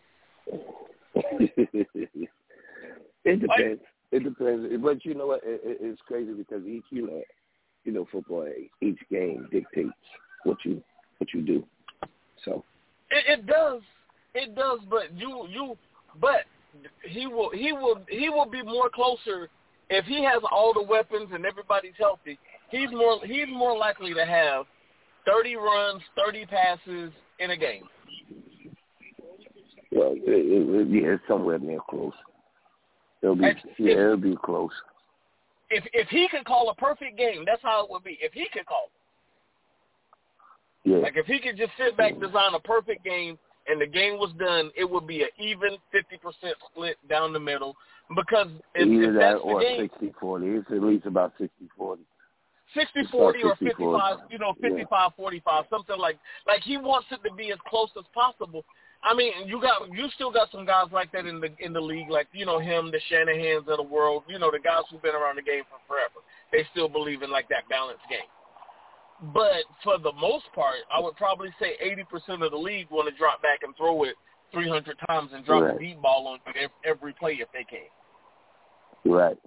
It depends. Like, it depends. But you know what? It, it, it's crazy because each, you know, you know, football, each game dictates what you what you do. So it, it does. It does. But you you but he will he will he will be more closer if he has all the weapons and everybody's healthy. He's more he's more likely to have thirty runs, thirty passes in a game. Well, it, it, yeah, it's somewhere near close. It'll be if, yeah, if, it'll be close. If if he could call a perfect game, that's how it would be. If he could call it. Yeah. Like if he could just sit back, design a perfect game, and the game was done, it would be an even fifty percent split down the middle. Because if, either if that that's or the game, sixty forty. It's at least about sixty forty. sixty forty or fifty-five, you know, fifty-five forty-five, something like like he wants it to be as close as possible. I mean, you got you still got some guys like that in the in the league, like, you know, him, the Shanahans of the world, you know, the guys who've been around the game for forever. They still believe in like that balanced game. But for the most part, I would probably say eighty percent of the league want to drop back and throw it three hundred times and drop right. a deep ball on every play if they can. Right.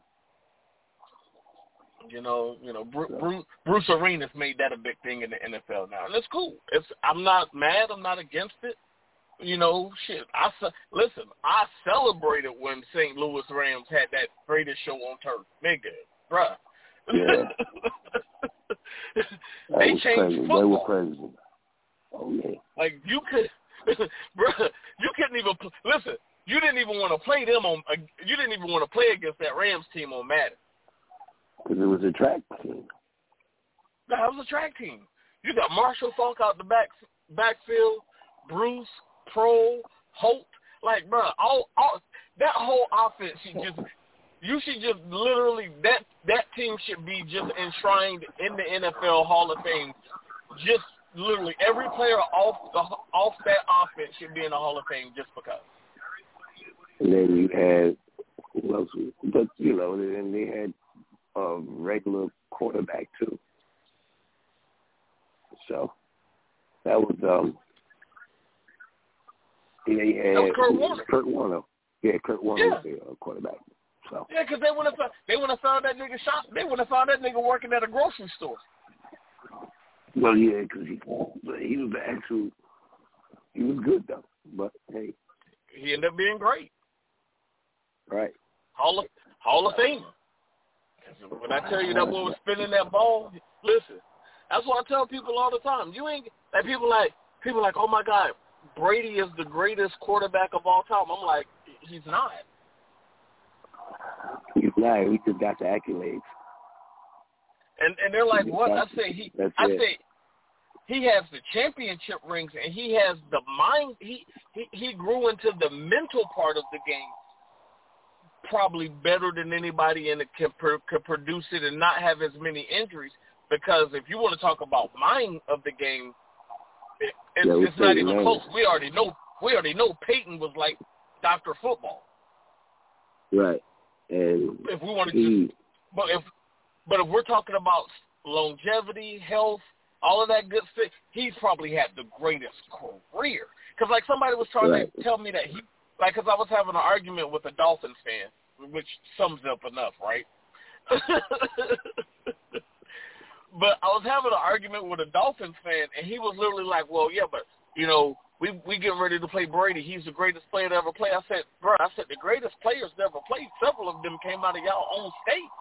You know, you know, Bruce, Bruce, Bruce Arenas made that a big thing in the N F L now, and it's cool. It's I'm not mad. I'm not against it. You know, shit. I listen. I celebrated when Saint Louis Rams had that greatest show on turf, nigga, bruh. Yeah. They changed crazy. football. They were crazy. Oh yeah. Like you could, bruh. You couldn't even listen. You didn't even want to play them on. You didn't even want to play against that Rams team on Madden. Because it was a track team. That was a track team. You got Marshall Faulk out the back backfield, Bruce, Pro, Holt. Like, bro, all, all that whole offense, you just you should just literally that that team should be just enshrined in the N F L Hall of Fame. Just literally every player off the off that offense should be in the Hall of Fame just because. And then you had who else? But you know, and they had a regular quarterback too. So that was um. Yeah, he had that was Kurt Warner. Kurt Warner. Yeah, Kurt Warner yeah. was the uh, quarterback. So yeah, because they would have they would have found that nigga shop. They would have found that nigga working at a grocery store. Well, yeah, because he he was the actual. He was good though, but hey, he ended up being great. Right. Hall of Hall of Fame. When I tell you that boy was spinning that ball, listen. That's what I tell people all the time. You ain't like people like people like, oh my God, Brady is the greatest quarterback of all time. I'm like, he's not. He's not. He just got the accolades. And and they're like, what? I say he. That's I it. say he has the championship rings, and he has the mind. He he he grew into the mental part of the game probably better than anybody in it can, per, can produce it and not have as many injuries. Because if you want to talk about mind of the game, it, it, yeah, it's not even close. We already know. We already know Peyton was like Doctor Football. Right. And if we want to, he, just, but if but if we're talking about longevity, health, all of that good stuff, he's probably had the greatest career. Because like somebody was trying right. to tell me that he. Like, because I was having an argument with a Dolphins fan, which sums up enough, right? But I was having an argument with a Dolphins fan, and he was literally like, well, yeah, but, you know, we we getting ready to play Brady. He's the greatest player to ever play. I said, bro, I said, the greatest players to ever play, several of them came out of y'all own state.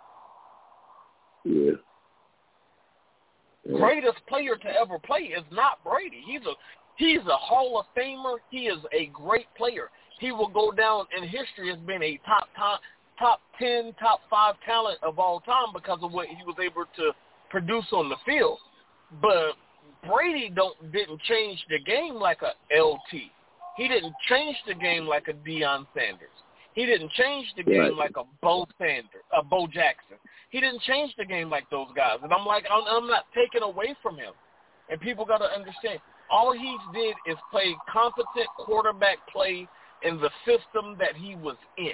Yeah. yeah. Greatest player to ever play is not Brady. He's a He's a Hall of Famer. He is a great player. He will go down in history as being a top, top, top ten, top five talent of all time because of what he was able to produce on the field. But Brady don't didn't change the game like a L T. He didn't change the game like a Deion Sanders. He didn't change the game right. like a Bo Sanders, a Bo Jackson. He didn't change the game like those guys. And I'm like, I'm, I'm not taking away from him. And people got to understand. All he did is play competent quarterback play in the system that he was in.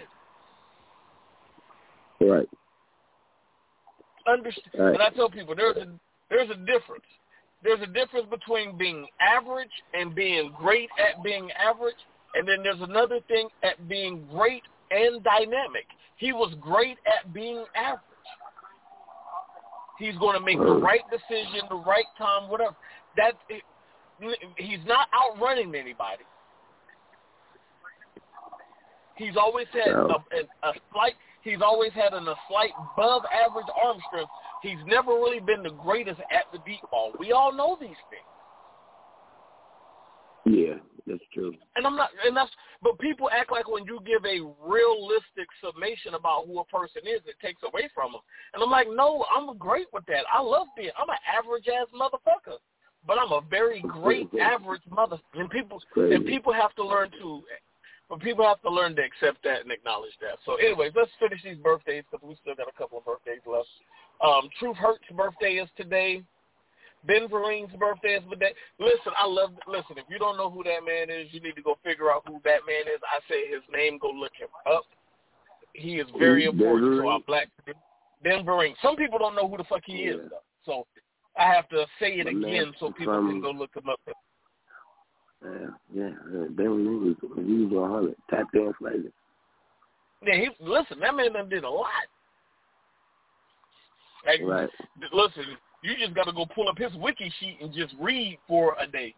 Right. Understand? Right. And I tell people there's a there's a difference. there's a difference between being average and being great at being average, and then there's another thing at being great and dynamic. He was great at being average. He's going to make the right decision, the right time, whatever. That he's not outrunning anybody. He's always had a, a, a slight. He's always had an, a slight above average arm strength. He's never really been the greatest at the deep ball. We all know these things. Yeah, that's true. And I'm not, and that's, but people act like when you give a realistic summation about who a person is, it takes away from them. And I'm like, no, I'm great with that. I love being, I'm an average ass motherfucker, but I'm a very great average mother. And people, and people have to learn to, but people have to learn to accept that and acknowledge that. So, anyways, let's finish these birthdays because we still got a couple of birthdays left. Um, Truth Hurt's birthday is today. Ben Vereen's birthday is today. Listen, I love, listen, if you don't know who that man is, you need to go figure out who that man is. I say his name, go look him up. He is very Who's important Ben to our black people. Ben Vereen. Some people don't know who the fuck he yeah. is, though. So I have to say it My again man, so people from, can go look him up. Uh, yeah, uh, Ben Vereen, he was one hundred. Tap dance legend. Yeah, he, listen, that man done did a lot. Like, right. Listen, you just got to go pull up his wiki sheet and just read for a day.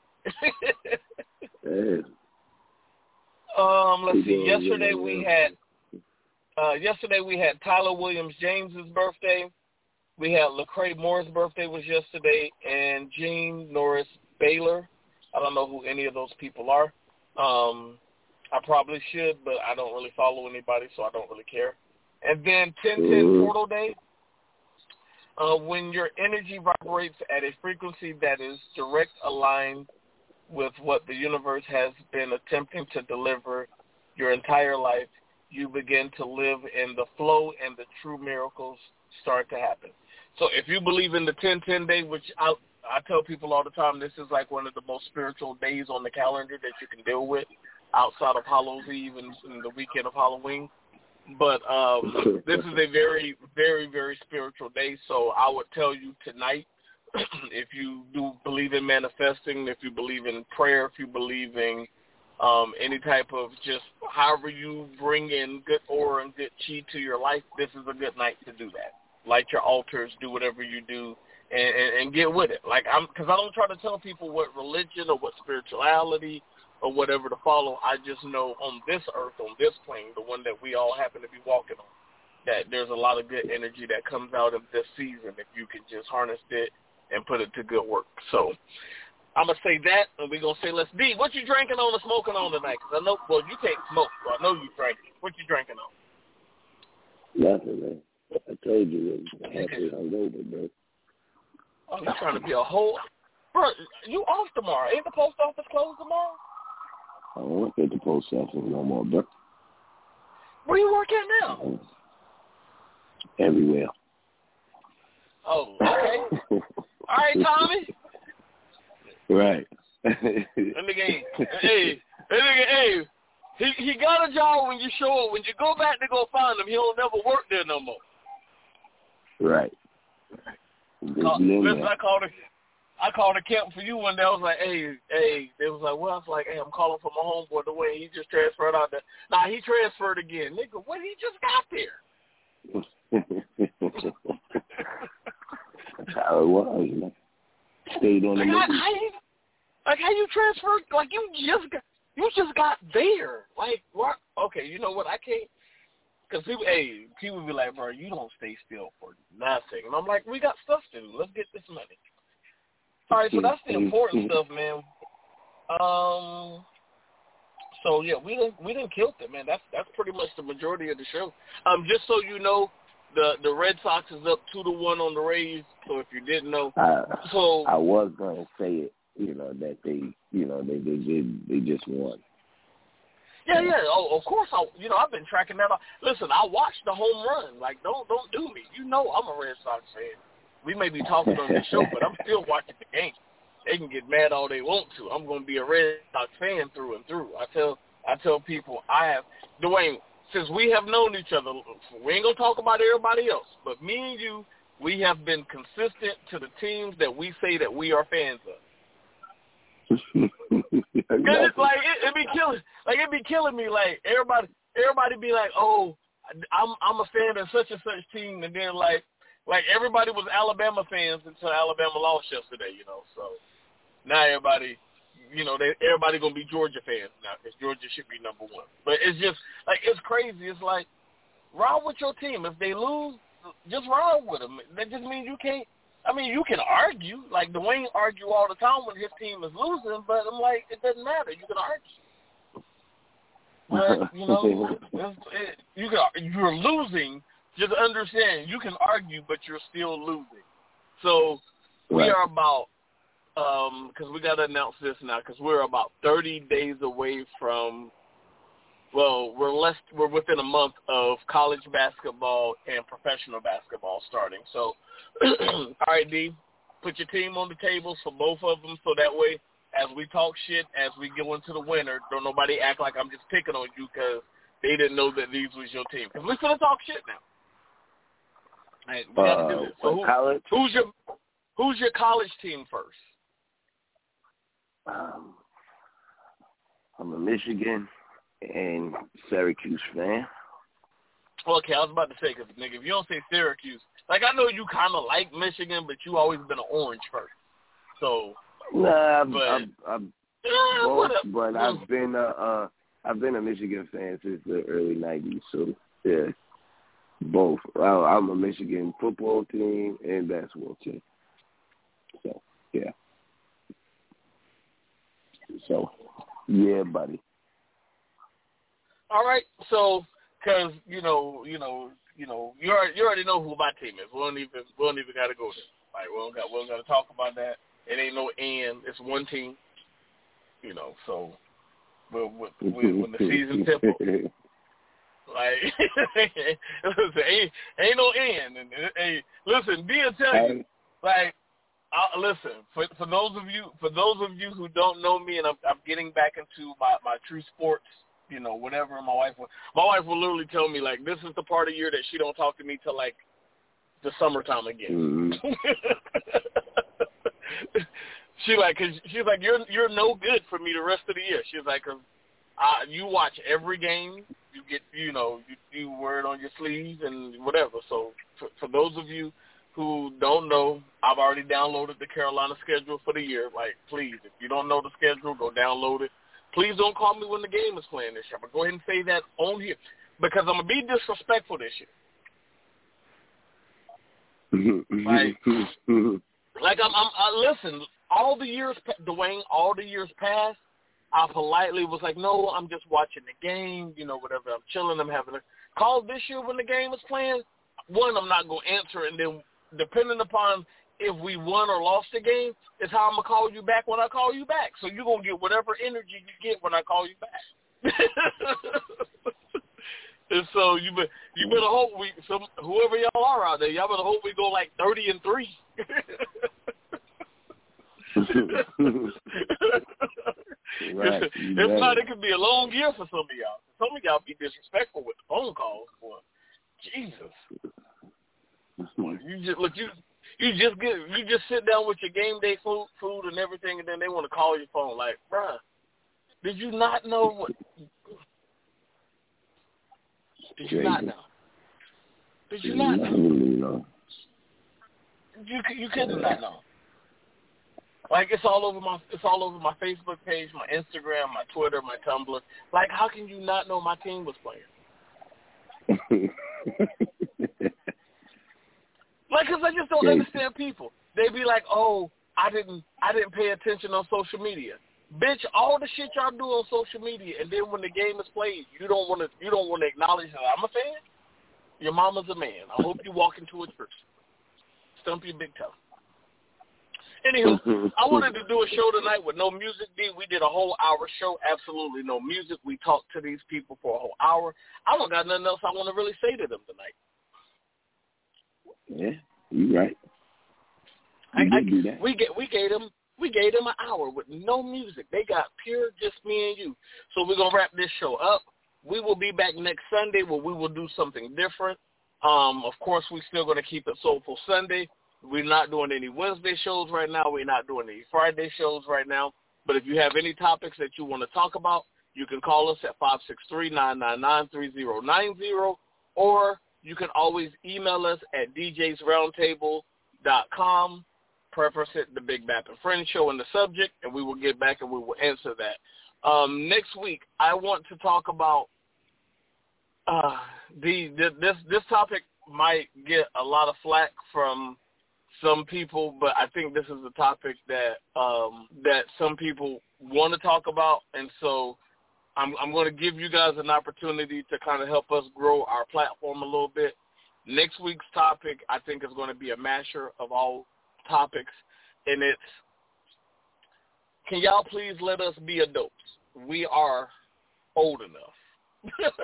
yeah. Um, let's People, see. Yesterday you know, we yeah. had uh, yesterday we had Tyler Williams James's birthday. We had Lecrae Moore's birthday was yesterday, and Jean Norris Baylor. I don't know who any of those people are. Um, I probably should, but I don't really follow anybody, so I don't really care. And then ten ten mm-hmm. Portal Day. Uh, when your energy vibrates at a frequency that is direct aligned with what the universe has been attempting to deliver your entire life, you begin to live in the flow and the true miracles start to happen. So if you believe in the ten ten day, which I, I tell people all the time, this is like one of the most spiritual days on the calendar that you can deal with outside of Hallows Eve and, and the weekend of Halloween. But um, this is a very, very, very spiritual day. So I would tell you tonight, if you do believe in manifesting, if you believe in prayer, if you believe in um, any type of just however you bring in good aura and good chi to your life, this is a good night to do that. Light your altars, do whatever you do, and, and, and get with it. Like I'm, because I don't try to tell people what religion or what spirituality or whatever to follow. I just know on this earth, on this plane, the one that we all happen to be walking on, that there's a lot of good energy that comes out of this season if you can just harness it and put it to good work. So I'm going to say that, and we're going to say, let's D, what you drinking on or smoking on tonight? Because I know, well, you can't smoke, so I know you drinking. What you drinking on? Nothing, man. I told you it was happy hungover, bro. Oh, you're trying to be a whole... Bro, you off tomorrow. Ain't the post office closed tomorrow? I don't work at the post office no more, bro. Where you work at now? Everywhere. Oh, okay. All right, Tommy. Right. That nigga ain't, hey, that nigga, hey, he, he got a job when you show up. When you go back to go find him, he don't never work there no more. Right. Call, listen, I called it. I called a camp for you one day. I was like, hey, hey. They was like, well, I was like, hey, I'm calling for my homeboy the way he just transferred out there. Nah, he transferred again. Nigga, what he just got there? That's how it was, man. Stayed on the like, movie. how, how you, like how you transferred, like you just got, you just got there. Like, what? Okay, you know what? I can't. Because people, hey, people be like, bro, you don't stay still for nothing. And I'm like, we got stuff to do. Let's get this money. All right, so that's the important stuff, man. Um, so yeah, we didn't we didn't kill it, man. That's that's pretty much the majority of the show. Um, just so you know, the the Red Sox is up two to one on the Rays. So if you didn't know, uh, so I was gonna say it, you know, that they, you know, they they did they just won. Yeah, yeah. Oh, of course. I, you know, I've been tracking that. Listen, I watched the home run. Like, don't don't do me. You know, I'm a Red Sox fan. We may be talking on the show, but I'm still watching the game. They can get mad all they want to. I'm going to be a Red Sox fan through and through. I tell I tell people I have Dwayne. Since we have known each other, we ain't gonna talk about everybody else. But me and you, we have been consistent to the teams that we say that we are fans of. Cause it's like it, it be killing, like it be killing me. Like everybody, everybody be like, "Oh, I'm I'm a fan of such and such team," and then like, like everybody was Alabama fans until Alabama lost yesterday, you know. So now everybody, you know, they everybody gonna be Georgia fans now because Georgia should be number one. But it's just like it's crazy. It's like ride with your team. If they lose, just ride with them. That just means you can't. I mean, you can argue. Like, Dwayne argue all the time when his team is losing, but I'm like, it doesn't matter. You can argue. But, you know, it's, it, you can, you're losing. Just understand, you can argue, but you're still losing. So we right. are about, because um, we got to announce this now, because we're about thirty days away from, well, we're less, we're within a month of college basketball and professional basketball starting. So, all right, D, put your team on the tables for both of them so that way as we talk shit, as we go into the winter, don't nobody act like I'm just picking on you because they didn't know that these was your team. Because we're going to talk shit now. All right, we got to uh, do this. So who, college? who's your who's your college team first? Um, I'm a Michigan and Syracuse fan. Okay, I was about to say, because, nigga, if you don't say Syracuse, like, I know you kind of like Michigan, but you always been an Orange first. So, nah, I've, but, I've, I've uh, both, up, but I've been a, uh, I've been a Michigan fan since the early nineties. So, yeah, both. I, I'm a Michigan football team and basketball team. So, yeah. So, yeah, buddy. All right, so because you know, you know, you know, you already, you already know who my team is. We don't even we don't even got to go there. Like we don't got we don't got to talk about that. It ain't no and. It's one team. You know, so when, when, when the season tip, like listen, ain't ain't no end. And hey, listen, D will tell you, like, uh, listen for for those of you for those of you who don't know me, and I'm I'm getting back into my my true sports. You know, whatever. My wife will, my wife will literally tell me, like, this is the part of the year that she don't talk to me till, like, the summertime again. Mm-hmm. she like, cause she's like, you're you're no good for me the rest of the year. She's like, cause uh, you watch every game, you get, you know, you, you wear it on your sleeves and whatever. So for, for those of you who don't know, I've already downloaded the Carolina schedule for the year. Like, please, if you don't know the schedule, go download it. Please don't call me when the game is playing this year. But go ahead and say that on here because I'm gonna be disrespectful this year. like, like I'm, I'm. I, listen, all the years, Dwayne, all the years past, I politely was like, no, I'm just watching the game. You know, whatever. I'm chilling. I'm having a call this year when the game is playing. One, I'm not gonna answer, and then depending upon if we won or lost the game, is how I'm going to call you back when I call you back. So you're going to get whatever energy you get when I call you back. And so you, be, you better hope we, some, whoever y'all are out there, y'all better hope we go like thirty and three. Right, if right. not, it could be a long year for some of y'all. Some of y'all be disrespectful with the phone calls. Boy. Jesus. You just, look, you... You just get, you just sit down with your game day food, food and everything, and then they want to call your phone. Like, bruh, did you not know what? Did you not know? Did you not know? You you couldn't not know. Like it's all over my it's all over my Facebook page, my Instagram, my Twitter, my Tumblr. Like, how can you not know my team was playing? Like, cause I just don't understand people. They be like, "Oh, I didn't, I didn't pay attention on social media." Bitch, all the shit y'all do on social media, and then when the game is played, you don't want to, you don't want to acknowledge that I'm a fan. Your mama's a man. I hope you walk into a church, stump your big toe. Anywho, I wanted to do a show tonight with no music. D, we did a whole hour show, absolutely no music. We talked to these people for a whole hour. I don't got nothing else I want to really say to them tonight. Yeah, you're right. You I, I, do that. We get we gave them we gave them an hour with no music. They got pure just me and you. So we're gonna wrap this show up. We will be back next Sunday where we will do something different. Um, of course, we're still going to keep it Soulful Sunday. We're not doing any Wednesday shows right now. We're not doing any Friday shows right now. But if you have any topics that you want to talk about, you can call us at five six three, nine nine nine, three zero nine zero, or you can always email us at d js roundtable dot com. Preface it, the Big Bap and Friends Show in the subject, and we will get back and we will answer that. Um, next week, I want to talk about uh, the, the this this topic might get a lot of flack from some people, but I think this is a topic that um, that some people want to talk about, and so I'm, I'm going to give you guys an opportunity to kind of help us grow our platform a little bit. Next week's topic, I think, is going to be a masher of all topics, and it's, can y'all please let us be adults? We are old enough.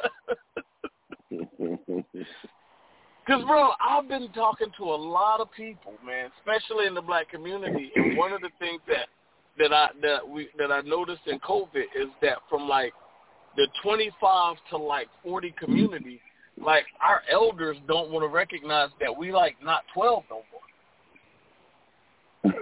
Because, bro, I've been talking to a lot of people, man, especially in the black community, and one of the things that that I that we that I noticed in COVID is that from like the twenty-five to like forty community, like our elders don't want to recognize that we like not twelve no more.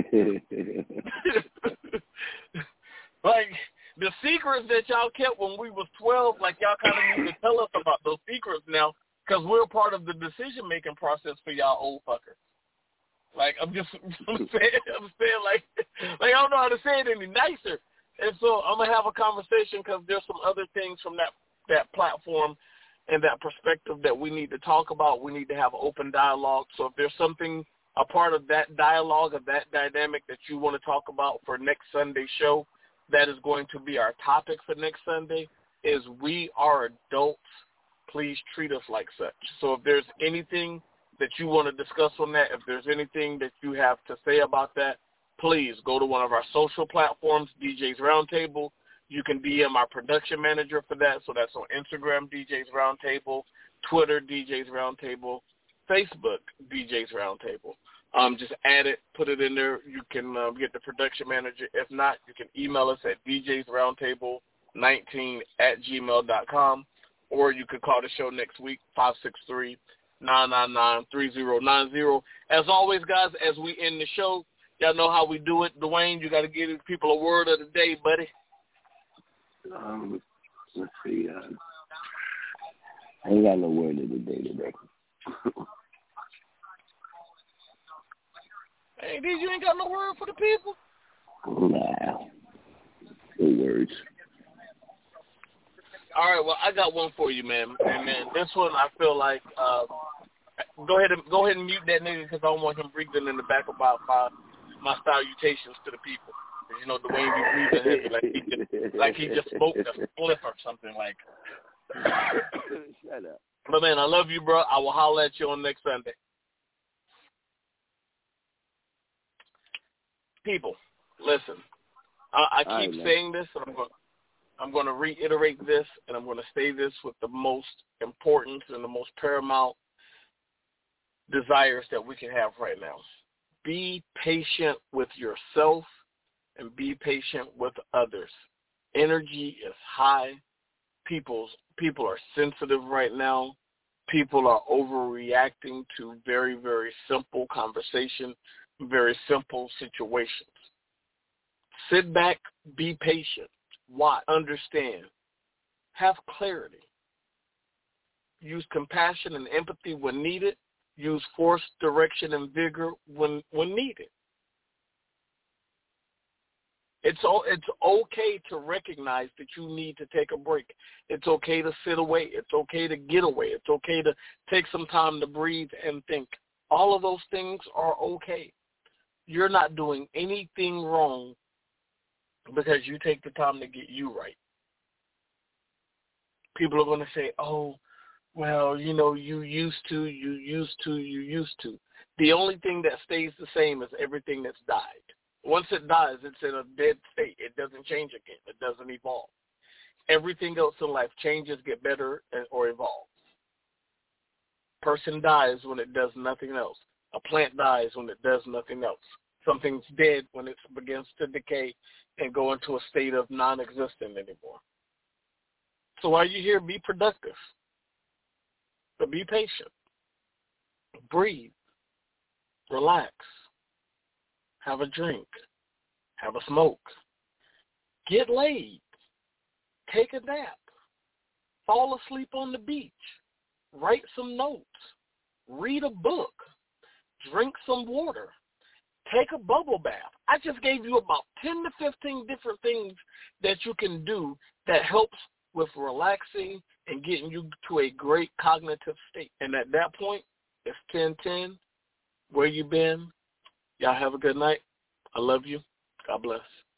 Like the secrets that y'all kept when we was twelve, like y'all kind of need to tell us about those secrets now, because we're part of the decision making process for y'all old fuckers. Like, I'm just I'm saying, I'm saying like, like, I don't know how to say it any nicer. And so I'm going to have a conversation because there's some other things from that, that platform and that perspective that we need to talk about. We need to have open dialogue. So if there's something, a part of that dialogue, of that dynamic that you want to talk about for next Sunday's show, that is going to be our topic for next Sunday, is we are adults. Please treat us like such. So if there's anything that you want to discuss on that, if there's anything that you have to say about that, please go to one of our social platforms, D J's Roundtable. You can D M our production manager for that, so that's on Instagram, D J's Roundtable, Twitter, D J's Roundtable, Facebook, D J's Roundtable. Um, just add it, put it in there. You can um, get the production manager. If not, you can email us at d j's roundtable nineteen at gmail dot com, or you could call the show next week, five six three, nine nine nine, three zero nine zero. As always, guys, as we end the show, y'all know how we do it. Dwayne, you got to give people a word of the day, buddy. Um, let's see. Uh, I ain't got no word of the day today. Hey, D, you ain't got no word for the people? Nah. No words. All right, well, I got one for you, man. And, man, this one I feel like uh, go ahead and go ahead and mute that nigga because I don't want him breathing in the back of my my, my salutations to the people. You know, the way he breathing heavy, like he just, like he just smoked a spliff or something like. Shut up. But man, I love you, bro. I will holler at you on next Sunday. People, listen. I, I keep right, saying this, and I'm going. I'm going to reiterate this, and I'm going to say this with the most important and the most paramount desires that we can have right now. Be patient with yourself and be patient with others. Energy is high. People's, people are sensitive right now. People are overreacting to very, very simple conversation, very simple situations. Sit back, be patient. Watch, understand, have clarity. Use compassion and empathy when needed. Use force, direction, and vigor when when needed. It's it's okay to recognize that you need to take a break. It's okay to sit away. It's okay to get away. It's okay to take some time to breathe and think. All of those things are okay. You're not doing anything wrong because you take the time to get you right. People are going to say, oh, well, you know, you used to, you used to, you used to. The only thing that stays the same is everything that's died. Once it dies, it's in a dead state. It doesn't change again. It doesn't evolve. Everything else in life changes, get better, or evolves. Person dies when it does nothing else. A plant dies when it does nothing else. Something's dead when it begins to decay and go into a state of non-existent anymore. So while you're here, be productive. But be patient. breathe, relax, have a drink, have a smoke, get laid, take a nap, fall asleep on the beach, write some notes, read a book, drink some water, take a bubble bath. I just gave you about ten to fifteen different things that you can do that helps with relaxing and getting you to a great cognitive state. And at that point, it's ten ten. Where you been? Y'all have a good night. I love you. God bless.